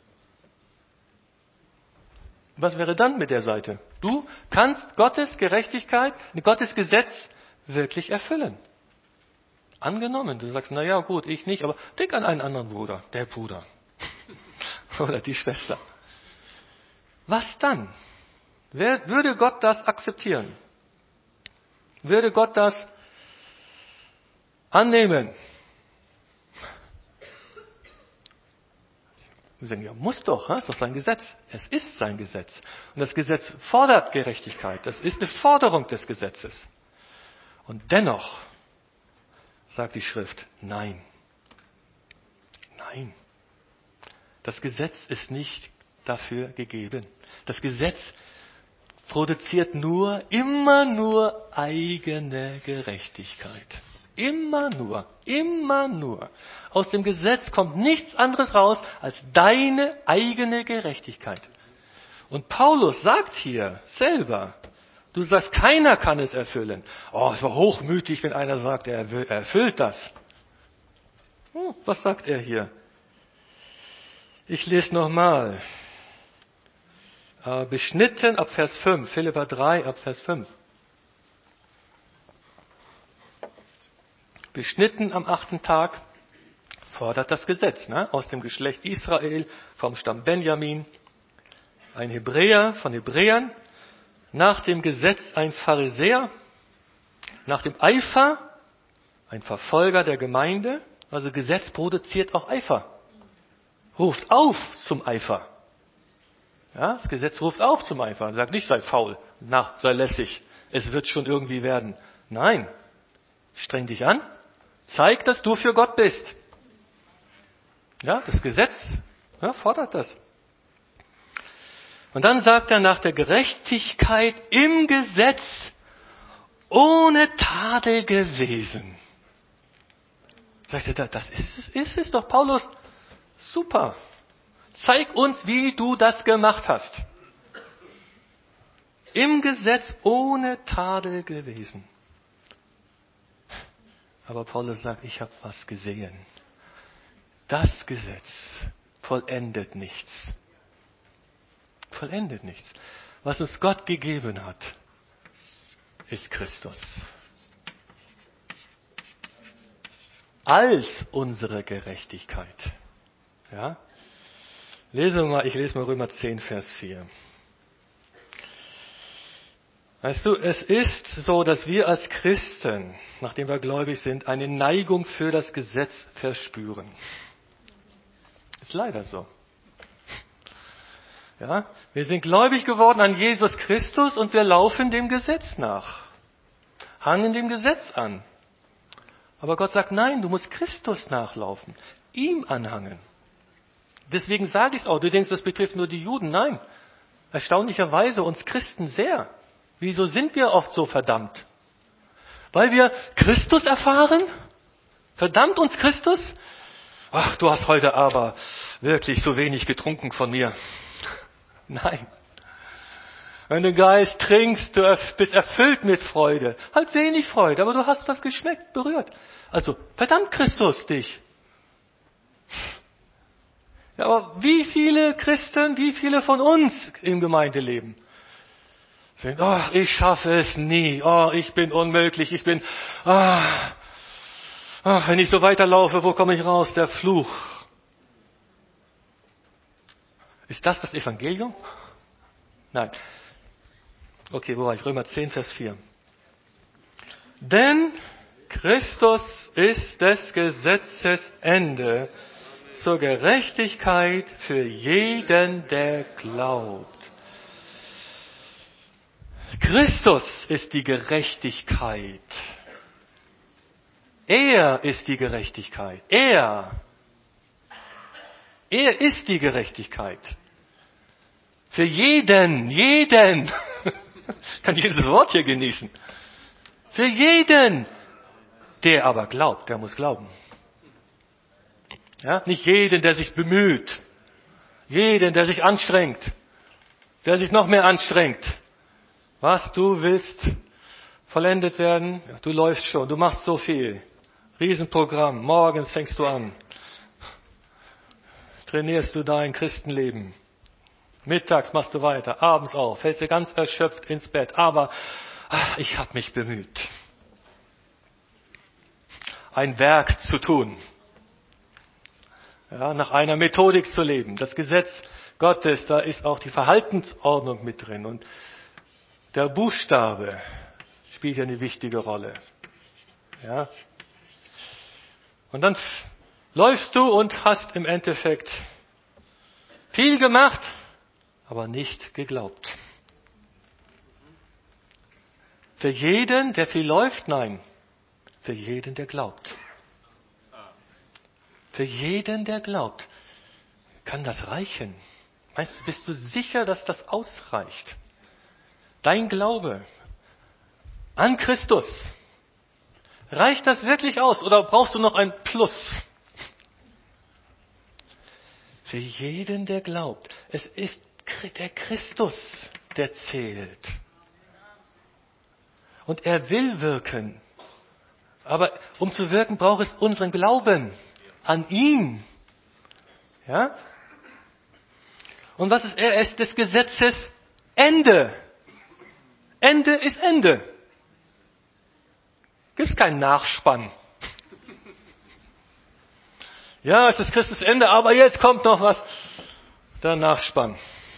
Was wäre dann mit der Seite? Du kannst Gottes Gerechtigkeit, Gottes Gesetz wirklich erfüllen. Angenommen, du sagst, na ja, gut, ich nicht, aber denk an einen anderen Bruder, der Bruder oder die Schwester. Was dann? Wer, würde Gott das akzeptieren? Würde Gott das annehmen? Wir sagen, ja, muss doch, das ist doch sein Gesetz. Es ist sein Gesetz. Und das Gesetz fordert Gerechtigkeit. Das ist eine Forderung des Gesetzes. Und dennoch sagt die Schrift, nein. Nein. Das Gesetz ist nicht dafür gegeben. Das Gesetz produziert nur, immer nur eigene Gerechtigkeit. Immer nur, immer nur. Aus dem Gesetz kommt nichts anderes raus als deine eigene Gerechtigkeit. Und Paulus sagt hier selber, du sagst, keiner kann es erfüllen. Oh, es war hochmütig, wenn einer sagt, er erfüllt das. Hm, was sagt er hier? Ich lese nochmal. Äh, beschnitten ab Vers fünf, Philipper drei ab Vers fünf. Beschnitten am achten Tag fordert das Gesetz, ne? Aus dem Geschlecht Israel, vom Stamm Benjamin. Ein Hebräer von Hebräern, nach dem Gesetz ein Pharisäer, nach dem Eifer ein Verfolger der Gemeinde. Also Gesetz produziert auch Eifer. Ruft auf zum Eifer. Ja, das Gesetz ruft auf zum Eifer. Sagt nicht, sei faul, na, sei lässig, es wird schon irgendwie werden. Nein, streng dich an, zeig, dass du für Gott bist. Ja, das Gesetz ja, fordert das. Und dann sagt er nach der Gerechtigkeit im Gesetz ohne Tadel gewesen. Sagt er, das ist es, ist es doch, Paulus. Super. Zeig uns, wie du das gemacht hast. Im Gesetz ohne Tadel gewesen. Aber Paulus sagt, ich habe was gesehen. Das Gesetz vollendet nichts. Vollendet nichts. Was uns Gott gegeben hat, ist Christus. als unsere Gerechtigkeit. Ja? Lesen wir mal, ich lese mal Römer zehn, Vers vier. Weißt du, es ist so, dass wir als Christen, nachdem wir gläubig sind, eine Neigung für das Gesetz verspüren. Ist leider so. Ja, wir sind gläubig geworden an Jesus Christus und wir laufen dem Gesetz nach. Hangen dem Gesetz an. Aber Gott sagt, nein, du musst Christus nachlaufen. Ihm anhangen. Deswegen sage ich es auch. Du denkst, das betrifft nur die Juden. Nein. Erstaunlicherweise uns Christen sehr. Wieso sind wir oft so verdammt? Weil wir Christus erfahren? Verdammt uns Christus? Ach, du hast heute aber wirklich so wenig getrunken von mir. Nein. Wenn du Geist trinkst, du bist erfüllt mit Freude. Halt wenig Freude, aber du hast was geschmeckt, berührt. Also, verdammt Christus dich. Ja, aber wie viele Christen, wie viele von uns im Gemeindeleben sind, oh, ich schaffe es nie, oh, ich bin unmöglich, ich bin, oh, oh, wenn ich so weiterlaufe, wo komme ich raus? Der Fluch. Ist das das Evangelium? Nein. Okay, wo war ich? Römer zehn, Vers vier. Denn Christus ist des Gesetzes Ende zur Gerechtigkeit für jeden, der glaubt. Christus ist die Gerechtigkeit. Er ist die Gerechtigkeit. Er. Er ist die Gerechtigkeit. Für jeden, jeden. Ich kann jedes Wort hier genießen. Für jeden, der aber glaubt, der muss glauben. Ja, nicht jeden, der sich bemüht. Jeden, der sich anstrengt. Der sich noch mehr anstrengt. Was, du willst vollendet werden? Ja, du läufst schon, du machst so viel. Riesenprogramm, morgens fängst du an. Trainierst du dein Christenleben. Mittags machst du weiter, abends auch, fällst du ganz erschöpft ins Bett. Aber ach, ich habe mich bemüht, ein Werk zu tun. Ja, nach einer Methodik zu leben. Das Gesetz Gottes, da ist auch die Verhaltensordnung mit drin. Und der Buchstabe spielt ja eine wichtige Rolle. Ja. Und dann f- läufst du und hast im Endeffekt viel gemacht, aber nicht geglaubt. Für jeden, der viel läuft, nein. Für jeden, der glaubt. Für jeden, der glaubt. Kann das reichen? Meinst du, bist du sicher, dass das ausreicht? Dein Glaube an Christus. Reicht das wirklich aus oder brauchst du noch ein Plus? Für jeden, der glaubt. Es ist der Christus, der zählt. Und er will wirken. Aber um zu wirken, braucht es unseren Glauben an ihn. Ja? Und was ist er? Er ist des Gesetzes Ende. Ende ist Ende. Gibt es keinen Nachspann. Ja, es ist Christus Ende, aber jetzt kommt noch was. Der Nachspann.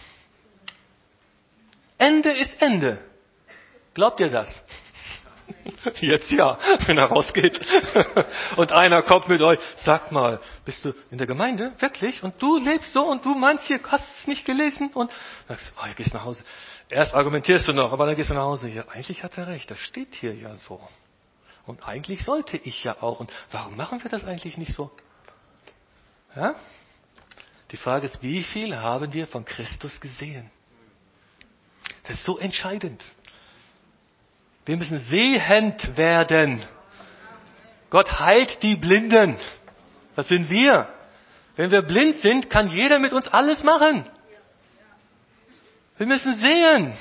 Ende ist Ende. Glaubt ihr das? Jetzt ja, wenn er rausgeht. Und einer kommt mit euch, sagt mal, bist du in der Gemeinde? Wirklich? Und du lebst so und du meinst hier, hast es nicht gelesen? Und sagst, oh, jetzt gehst nach Hause. Erst argumentierst du noch, aber dann gehst du nach Hause. Ja, eigentlich hat er recht, das steht hier ja so. Und eigentlich sollte ich ja auch. Und warum machen wir das eigentlich nicht so? Ja? Die Frage ist, wie viel haben wir von Christus gesehen? Das ist so entscheidend. Wir müssen sehend werden. Gott heilt die Blinden. Das sind wir. Wenn wir blind sind, kann jeder mit uns alles machen. Wir müssen sehen.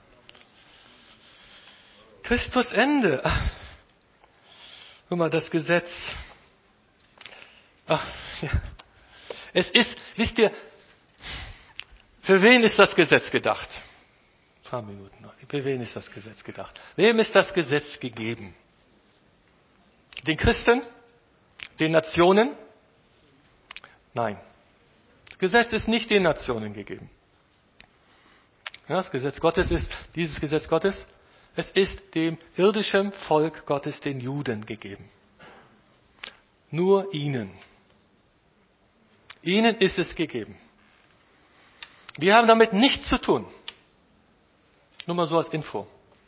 Christus Ende. Ach, guck mal, das Gesetz. Ach, ja. Es ist, wisst ihr, für wen ist das Gesetz gedacht? Ein paar Minuten noch. Für wen ist das Gesetz gedacht? Wem ist das Gesetz gegeben? Den Christen? Den Nationen? Nein. Das Gesetz ist nicht den Nationen gegeben. Ja, das Gesetz Gottes ist, dieses Gesetz Gottes, es ist dem irdischen Volk Gottes, den Juden, gegeben. Nur ihnen. Ihnen ist es gegeben. Wir haben damit nichts zu tun. Nur mal so als Info.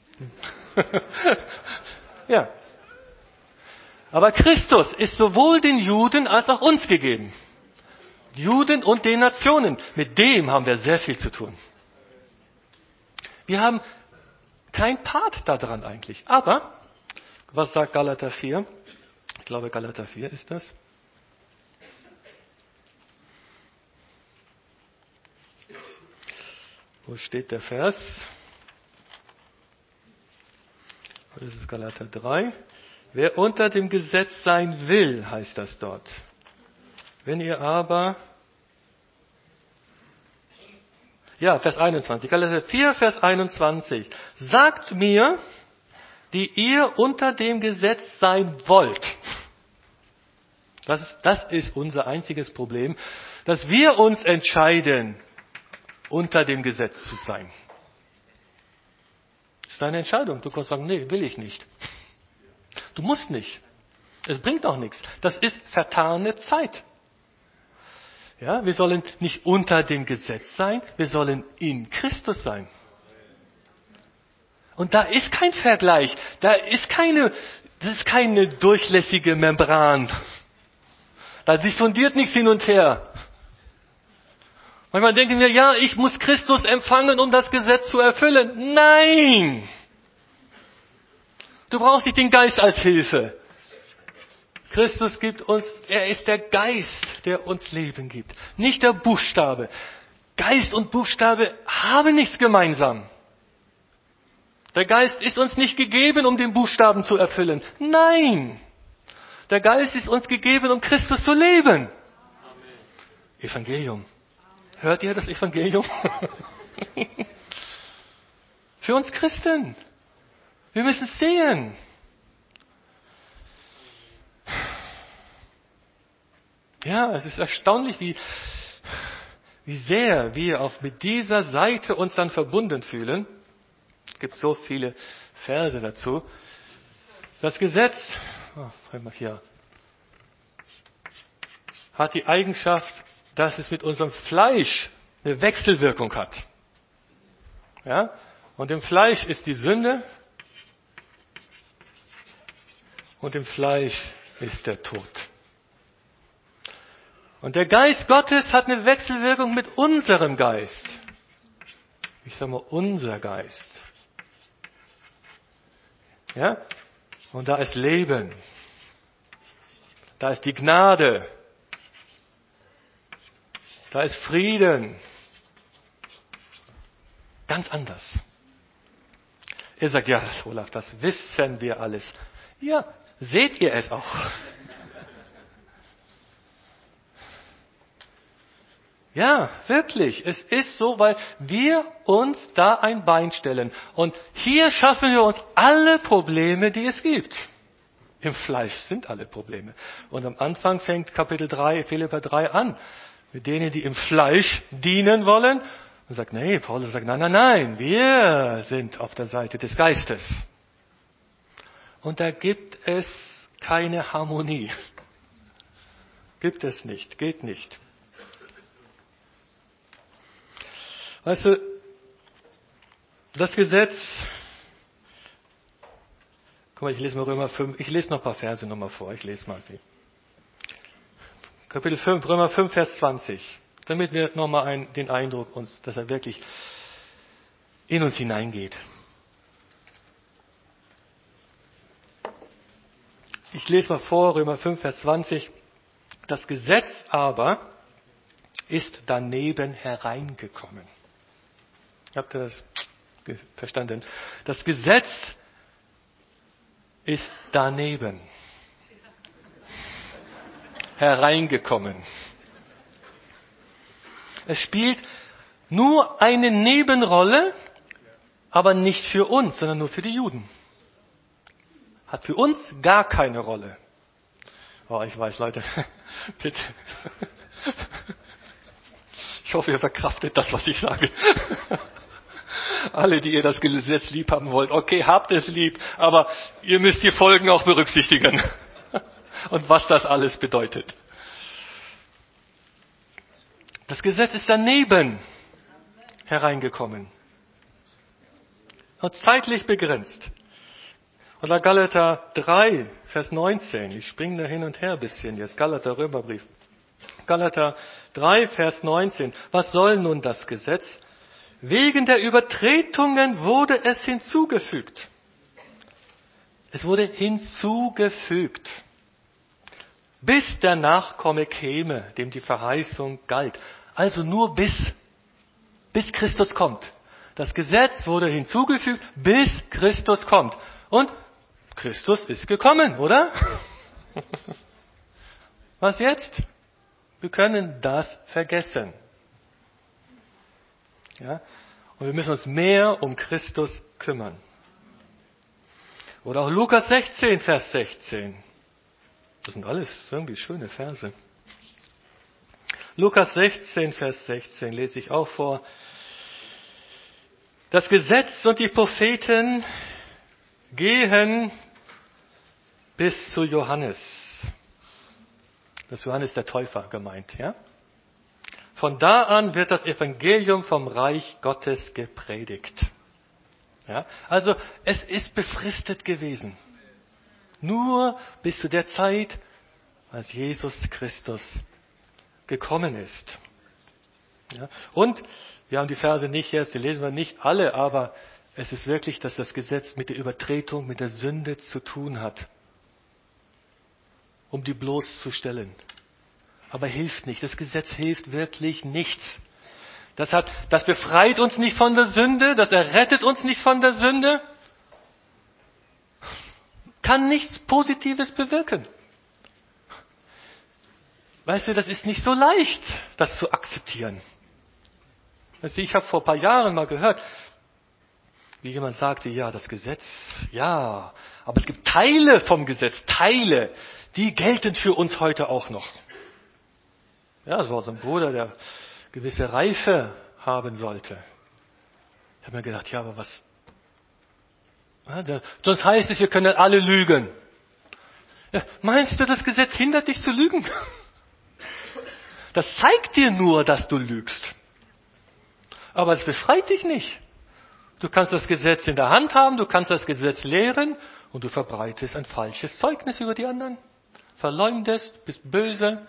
Ja. Aber Christus ist sowohl den Juden als auch uns gegeben. Juden und den Nationen. Mit dem haben wir sehr viel zu tun. Wir haben kein Part daran eigentlich. Aber, was sagt Galater vier? Ich glaube, Galater vier ist das. Wo steht der Vers? Das ist Galater drei. Wer unter dem Gesetz sein will, heißt das dort. Wenn ihr aber... Ja, Vers einundzwanzig. Galater vier, Vers einundzwanzig. Sagt mir, die ihr unter dem Gesetz sein wollt. Das ist, das ist unser einziges Problem, dass wir uns entscheiden, unter dem Gesetz zu sein. Das ist deine Entscheidung. Du kannst sagen, nee, will ich nicht. Du musst nicht. Es bringt auch nichts. Das ist vertane Zeit. Ja, wir sollen nicht unter dem Gesetz sein, wir sollen in Christus sein. Und da ist kein Vergleich, da ist keine, das ist keine durchlässige Membran. Da diffundiert nichts hin und her. Manchmal denken wir, ja, ich muss Christus empfangen, um das Gesetz zu erfüllen. Nein! Du brauchst nicht den Geist als Hilfe. Christus gibt uns, er ist der Geist, der uns Leben gibt. Nicht der Buchstabe. Geist und Buchstabe haben nichts gemeinsam. Der Geist ist uns nicht gegeben, um den Buchstaben zu erfüllen. Nein! Der Geist ist uns gegeben, um Christus zu leben. Amen. Evangelium. Hört ihr das Evangelium? Für uns Christen. Wir müssen es sehen. Ja, es ist erstaunlich, wie, wie sehr wir auf, mit dieser Seite uns dann verbunden fühlen. Es gibt so viele Verse dazu. Das Gesetz oh, hier, hat die Eigenschaft, dass es mit unserem Fleisch eine Wechselwirkung hat. Ja? Und im Fleisch ist die Sünde und im Fleisch ist der Tod. Und der Geist Gottes hat eine Wechselwirkung mit unserem Geist. Ich sage mal, unser Geist. Ja? Und da ist Leben. Da ist die Gnade. Da ist Frieden. Ganz anders. Ihr sagt, ja, Olaf, das wissen wir alles. Ja, seht ihr es auch? Ja, wirklich. Es ist so, weil wir uns da ein Bein stellen. Und hier schaffen wir uns alle Probleme, die es gibt. Im Fleisch sind alle Probleme. Und am Anfang fängt Kapitel drei, Philipper drei an. Mit denen, die im Fleisch dienen wollen. Und sagt, nee, Paulus sagt, nein, nein, nein. Wir sind auf der Seite des Geistes. Und da gibt es keine Harmonie. Gibt es nicht, geht nicht. Weißt du, das Gesetz, guck mal, ich lese mal Römer fünf, ich lese noch ein paar Verse nochmal vor, ich lese mal. Kapitel fünf, Römer fünf, Vers zwanzig, damit wir nochmal ein, den Eindruck uns, dass er wirklich in uns hineingeht. Ich lese mal vor, Römer fünf, Vers zwanzig, das Gesetz aber ist daneben hereingekommen. Habt ihr das verstanden? Das Gesetz ist daneben hereingekommen. Es spielt nur eine Nebenrolle, aber nicht für uns, sondern nur für die Juden. Hat für uns gar keine Rolle. Oh, ich weiß, Leute, bitte. Ich hoffe, ihr verkraftet das, was ich sage. Alle, die ihr das Gesetz lieb haben wollt, okay, habt es lieb, aber ihr müsst die Folgen auch berücksichtigen. Und was das alles bedeutet. Das Gesetz ist daneben hereingekommen. Und zeitlich begrenzt. Oder Galater drei, Vers neunzehn. Ich springe da hin und her ein bisschen jetzt. Galater, Römerbrief. Galater drei, Vers neunzehn. Was soll nun das Gesetz? Wegen der Übertretungen wurde es hinzugefügt. Es wurde hinzugefügt. Bis der Nachkomme käme, dem die Verheißung galt. Also nur bis, bis Christus kommt. Das Gesetz wurde hinzugefügt, bis Christus kommt. Und Christus ist gekommen, oder? Was jetzt? Wir können das vergessen. Ja? Und wir müssen uns mehr um Christus kümmern. Oder auch Lukas sechzehn, Vers sechzehn. Das sind alles irgendwie schöne Verse. Lukas sechzehn, Vers sechzehn lese ich auch vor. Das Gesetz und die Propheten gehen bis zu Johannes. Das ist Johannes der Täufer gemeint, ja? Von da an wird das Evangelium vom Reich Gottes gepredigt. Ja? Also es ist befristet gewesen. Nur bis zu der Zeit, als Jesus Christus gekommen ist. Ja? Und wir haben die Verse nicht jetzt, die lesen wir nicht alle, aber es ist wirklich, dass das Gesetz mit der Übertretung, mit der Sünde zu tun hat. Um die bloßzustellen. Aber hilft nicht. Das Gesetz hilft wirklich nichts. Das hat, das befreit uns nicht von der Sünde, das errettet uns nicht von der Sünde. Kann nichts Positives bewirken. Weißt du, das ist nicht so leicht, das zu akzeptieren. Weißt du, ich habe vor ein paar Jahren mal gehört, wie jemand sagte, ja, das Gesetz, ja, aber es gibt Teile vom Gesetz, Teile, die gelten für uns heute auch noch. Ja, das war so ein Bruder, der gewisse Reife haben sollte. Ich habe mir gedacht, ja, aber was? Ja, der, sonst heißt es, wir können alle lügen. Ja, meinst du, das Gesetz hindert dich zu lügen? Das zeigt dir nur, dass du lügst. Aber es befreit dich nicht. Du kannst das Gesetz in der Hand haben, du kannst das Gesetz lehren und du verbreitest ein falsches Zeugnis über die anderen. Verleumdest, bist böse.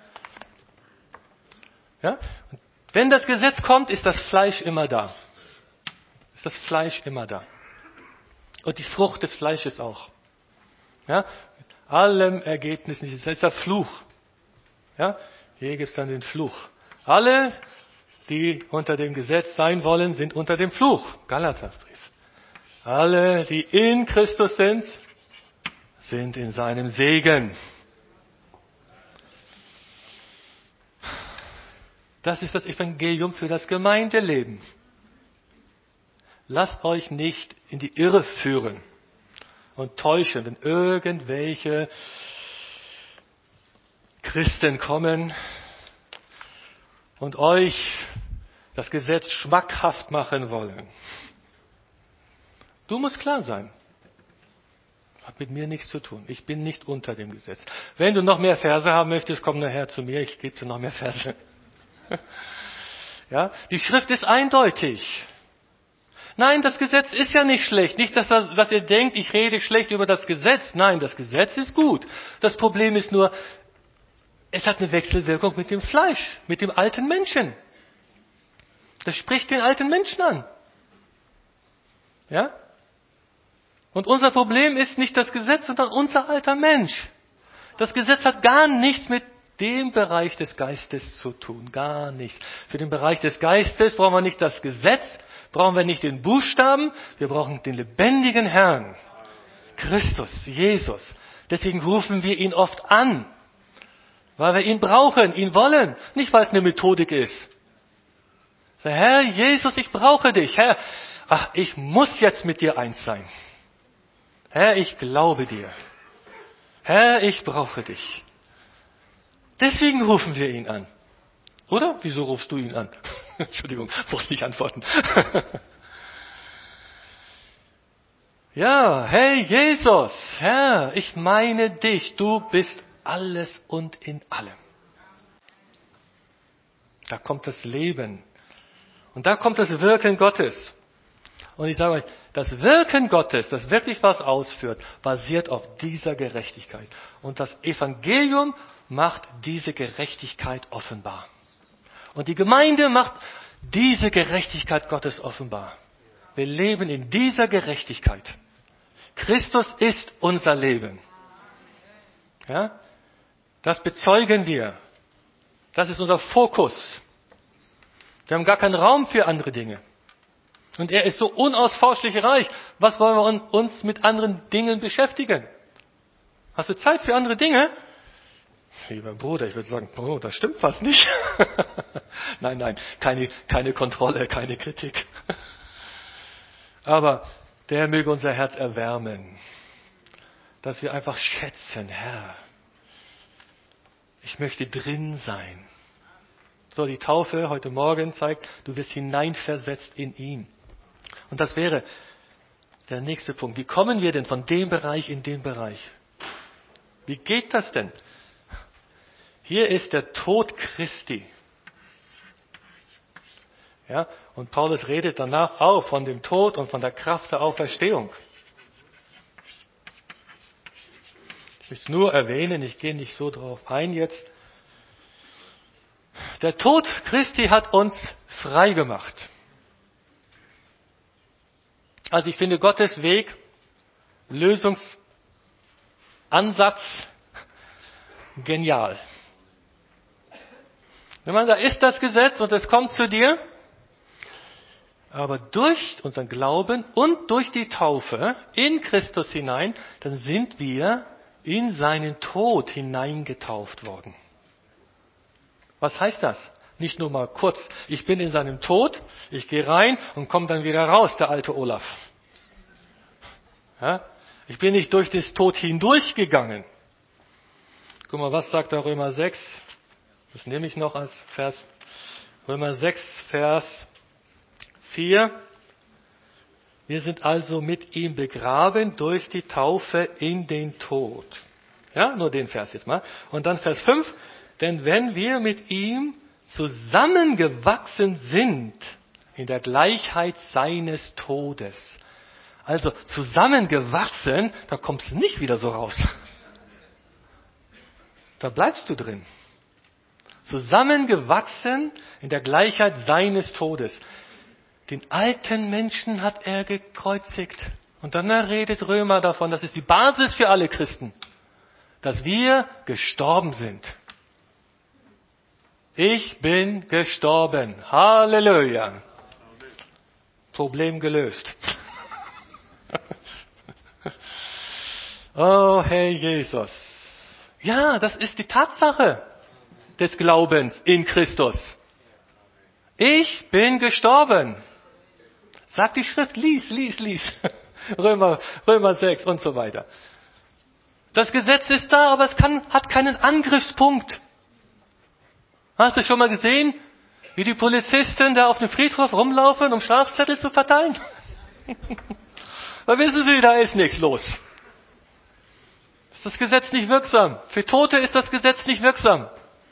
Ja? Und wenn das Gesetz kommt, ist das Fleisch immer da. Ist das Fleisch immer da. Und die Frucht des Fleisches auch. Ja? Mit allem Ergebnis nicht. Das ist der Fluch. Ja? Hier gibt es dann den Fluch. Alle, die unter dem Gesetz sein wollen, sind unter dem Fluch. Galaterbrief. Alle, die in Christus sind, sind in seinem Segen. Das ist das Evangelium für das Gemeindeleben. Lasst euch nicht in die Irre führen und täuschen, wenn irgendwelche Christen kommen und euch das Gesetz schmackhaft machen wollen. Du musst klar sein. Hat mit mir nichts zu tun. Ich bin nicht unter dem Gesetz. Wenn du noch mehr Verse haben möchtest, komm nachher zu mir. Ich gebe dir noch mehr Verse. Ja, die Schrift ist eindeutig. Nein, das Gesetz ist ja nicht schlecht. Nicht, dass, das, dass ihr denkt, ich rede schlecht über das Gesetz. Nein, das Gesetz ist gut. Das Problem ist nur, es hat eine Wechselwirkung mit dem Fleisch, mit dem alten Menschen. Das spricht den alten Menschen an. Ja? Und unser Problem ist nicht das Gesetz, sondern unser alter Mensch. Das Gesetz hat gar nichts mit dem Bereich des Geistes zu tun. Gar nichts. Für den Bereich des Geistes brauchen wir nicht das Gesetz, brauchen wir nicht den Buchstaben, wir brauchen den lebendigen Herrn. Christus, Jesus. Deswegen rufen wir ihn oft an. Weil wir ihn brauchen, ihn wollen. Nicht, weil es eine Methodik ist. Herr Jesus, ich brauche dich. Herr, ach, ich muss jetzt mit dir eins sein. Herr, ich glaube dir. Herr, ich brauche dich. Deswegen rufen wir ihn an. Oder? Wieso rufst du ihn an? Entschuldigung, muss nicht antworten. Ja, hey Jesus, Herr, ich meine dich, du bist alles und in allem. Da kommt das Leben. Und da kommt das Wirken Gottes. Und ich sage euch, das Wirken Gottes, das wirklich was ausführt, basiert auf dieser Gerechtigkeit. Und das Evangelium macht diese Gerechtigkeit offenbar. Und die Gemeinde macht diese Gerechtigkeit Gottes offenbar. Wir leben in dieser Gerechtigkeit. Christus ist unser Leben. Ja? Das bezeugen wir. Das ist unser Fokus. Wir haben gar keinen Raum für andere Dinge. Und er ist so unausforschlich reich. Was wollen wir uns mit anderen Dingen beschäftigen? Hast du Zeit für andere Dinge? Lieber Bruder, ich würde sagen, oh, das stimmt fast nicht. Nein, nein, keine, keine Kontrolle, keine Kritik. Aber der möge unser Herz erwärmen, dass wir einfach schätzen, Herr, ich möchte drin sein. So, die Taufe heute Morgen zeigt, du wirst hineinversetzt in ihn. Und das wäre der nächste Punkt. Wie kommen wir denn von dem Bereich in den Bereich? Wie geht das denn? Hier ist der Tod Christi. Ja, und Paulus redet danach auch von dem Tod und von der Kraft der Auferstehung. Ich will es nur erwähnen, ich gehe nicht so drauf ein jetzt. Der Tod Christi hat uns frei gemacht. Also ich finde Gottes Weg, Lösungsansatz genial. Wenn man da ist das Gesetz und es kommt zu dir, aber durch unseren Glauben und durch die Taufe in Christus hinein, dann sind wir in seinen Tod hineingetauft worden. Was heißt das? Nicht nur mal kurz, ich bin in seinem Tod, ich gehe rein und komme dann wieder raus, der alte Olaf. Ja? Ich bin nicht durch den Tod hindurchgegangen. Guck mal, was sagt der Römer sechs? Das nehme ich noch als Vers. Römer sechs, Vers vier. Wir sind also mit ihm begraben durch die Taufe in den Tod. Ja, nur den Vers jetzt mal. Und dann Vers fünf. Denn wenn wir mit ihm zusammengewachsen sind in der Gleichheit seines Todes. Also zusammengewachsen, da kommst du nicht wieder so raus. Da bleibst du drin. Zusammengewachsen in der Gleichheit seines Todes. Den alten Menschen hat er gekreuzigt. Und dann redet Römer davon, das ist die Basis für alle Christen, dass wir gestorben sind. Ich bin gestorben. Halleluja. Problem gelöst. Oh, Herr Jesus. Ja, das ist die Tatsache des Glaubens in Christus. Ich bin gestorben. Sagt die Schrift, lies, lies, lies. Römer, Römer sechs und so weiter. Das Gesetz ist da, aber es kann, hat keinen Angriffspunkt. Hast du schon mal gesehen, wie die Polizisten da auf dem Friedhof rumlaufen, um Strafzettel zu verteilen? Da wissen sie, da ist nichts los. Ist das Gesetz nicht wirksam? Für Tote ist das Gesetz nicht wirksam.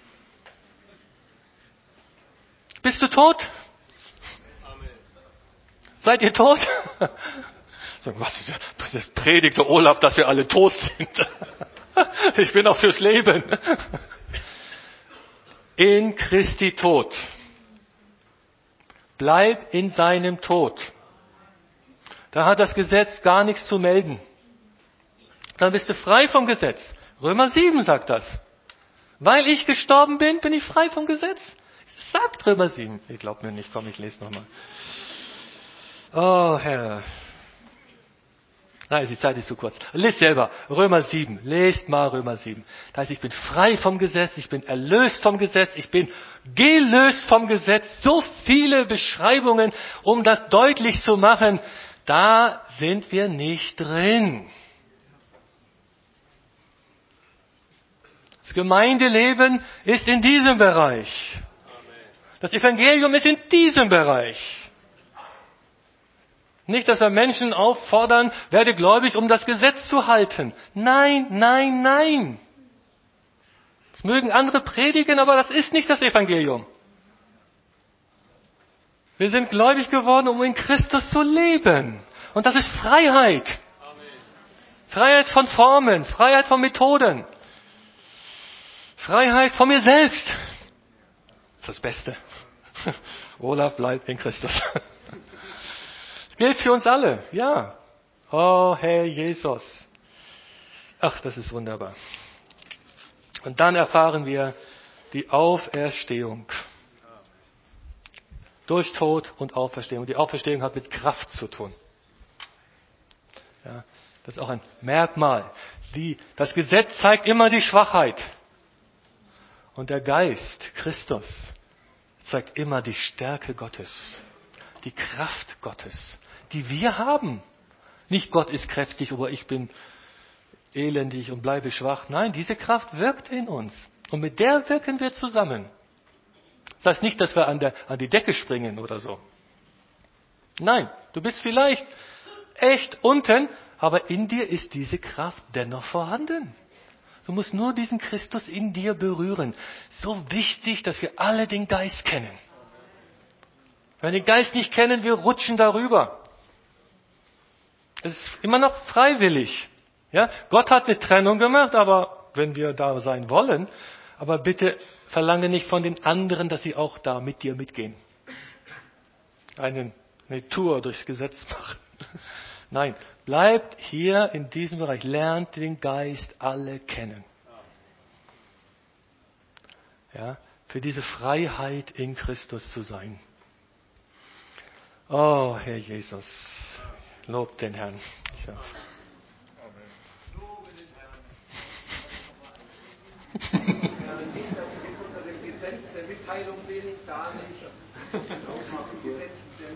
Bist du tot? Amen. Seid ihr tot? Sagen, was, das predigte Olaf, dass wir alle tot sind. Ich bin auch fürs Leben. In Christi Tod. Bleib in seinem Tod. Da hat das Gesetz gar nichts zu melden. Dann bist du frei vom Gesetz. Römer sieben sagt das. Weil ich gestorben bin, bin ich frei vom Gesetz. Sagt Römer sieben. Ihr glaubt mir nicht, komm, ich lese nochmal. Oh, Herr. Nein, die Zeit ist zu kurz. Lest selber. Römer sieben. Lest mal Römer sieben. Das heißt, ich bin frei vom Gesetz, ich bin erlöst vom Gesetz, ich bin gelöst vom Gesetz. So viele Beschreibungen, um das deutlich zu machen. Da sind wir nicht drin. Das Gemeindeleben ist in diesem Bereich. Das Evangelium ist in diesem Bereich. Nicht, dass wir Menschen auffordern, werde gläubig, um das Gesetz zu halten. Nein, nein, nein. Das mögen andere predigen, aber das ist nicht das Evangelium. Wir sind gläubig geworden, um in Christus zu leben. Und das ist Freiheit. Amen. Freiheit von Formen, Freiheit von Methoden. Freiheit von mir selbst. Das ist das Beste. Olaf bleibt in Christus. Das gilt für uns alle, ja. Oh, Herr Jesus. Ach, das ist wunderbar. Und dann erfahren wir die Auferstehung. Durch Tod und Auferstehung. Die Auferstehung hat mit Kraft zu tun. Ja, das ist auch ein Merkmal. Die, das Gesetz zeigt immer die Schwachheit. Und der Geist, Christus, zeigt immer die Stärke Gottes. Die Kraft Gottes, die wir haben. Nicht Gott ist kräftig, aber ich bin elendig und bleibe schwach. Nein, diese Kraft wirkt in uns. Und mit der wirken wir zusammen. Das heißt nicht, dass wir an, der, an die Decke springen oder so. Nein, du bist vielleicht echt unten, aber in dir ist diese Kraft dennoch vorhanden. Du musst nur diesen Christus in dir berühren. So wichtig, dass wir alle den Geist kennen. Wenn wir den Geist nicht kennen, wir rutschen darüber. Es ist immer noch freiwillig. Ja? Gott hat eine Trennung gemacht, aber wenn wir da sein wollen, aber bitte verlange nicht von den anderen, dass sie auch da mit dir mitgehen. Eine, eine Tour durchs Gesetz machen. Nein, bleibt hier in diesem Bereich. Lernt den Geist alle kennen. Ja, für diese Freiheit in Christus zu sein. Oh, Herr Jesus, lob den Herrn. Ja. Gesetz der Mitteilung will, gar nicht.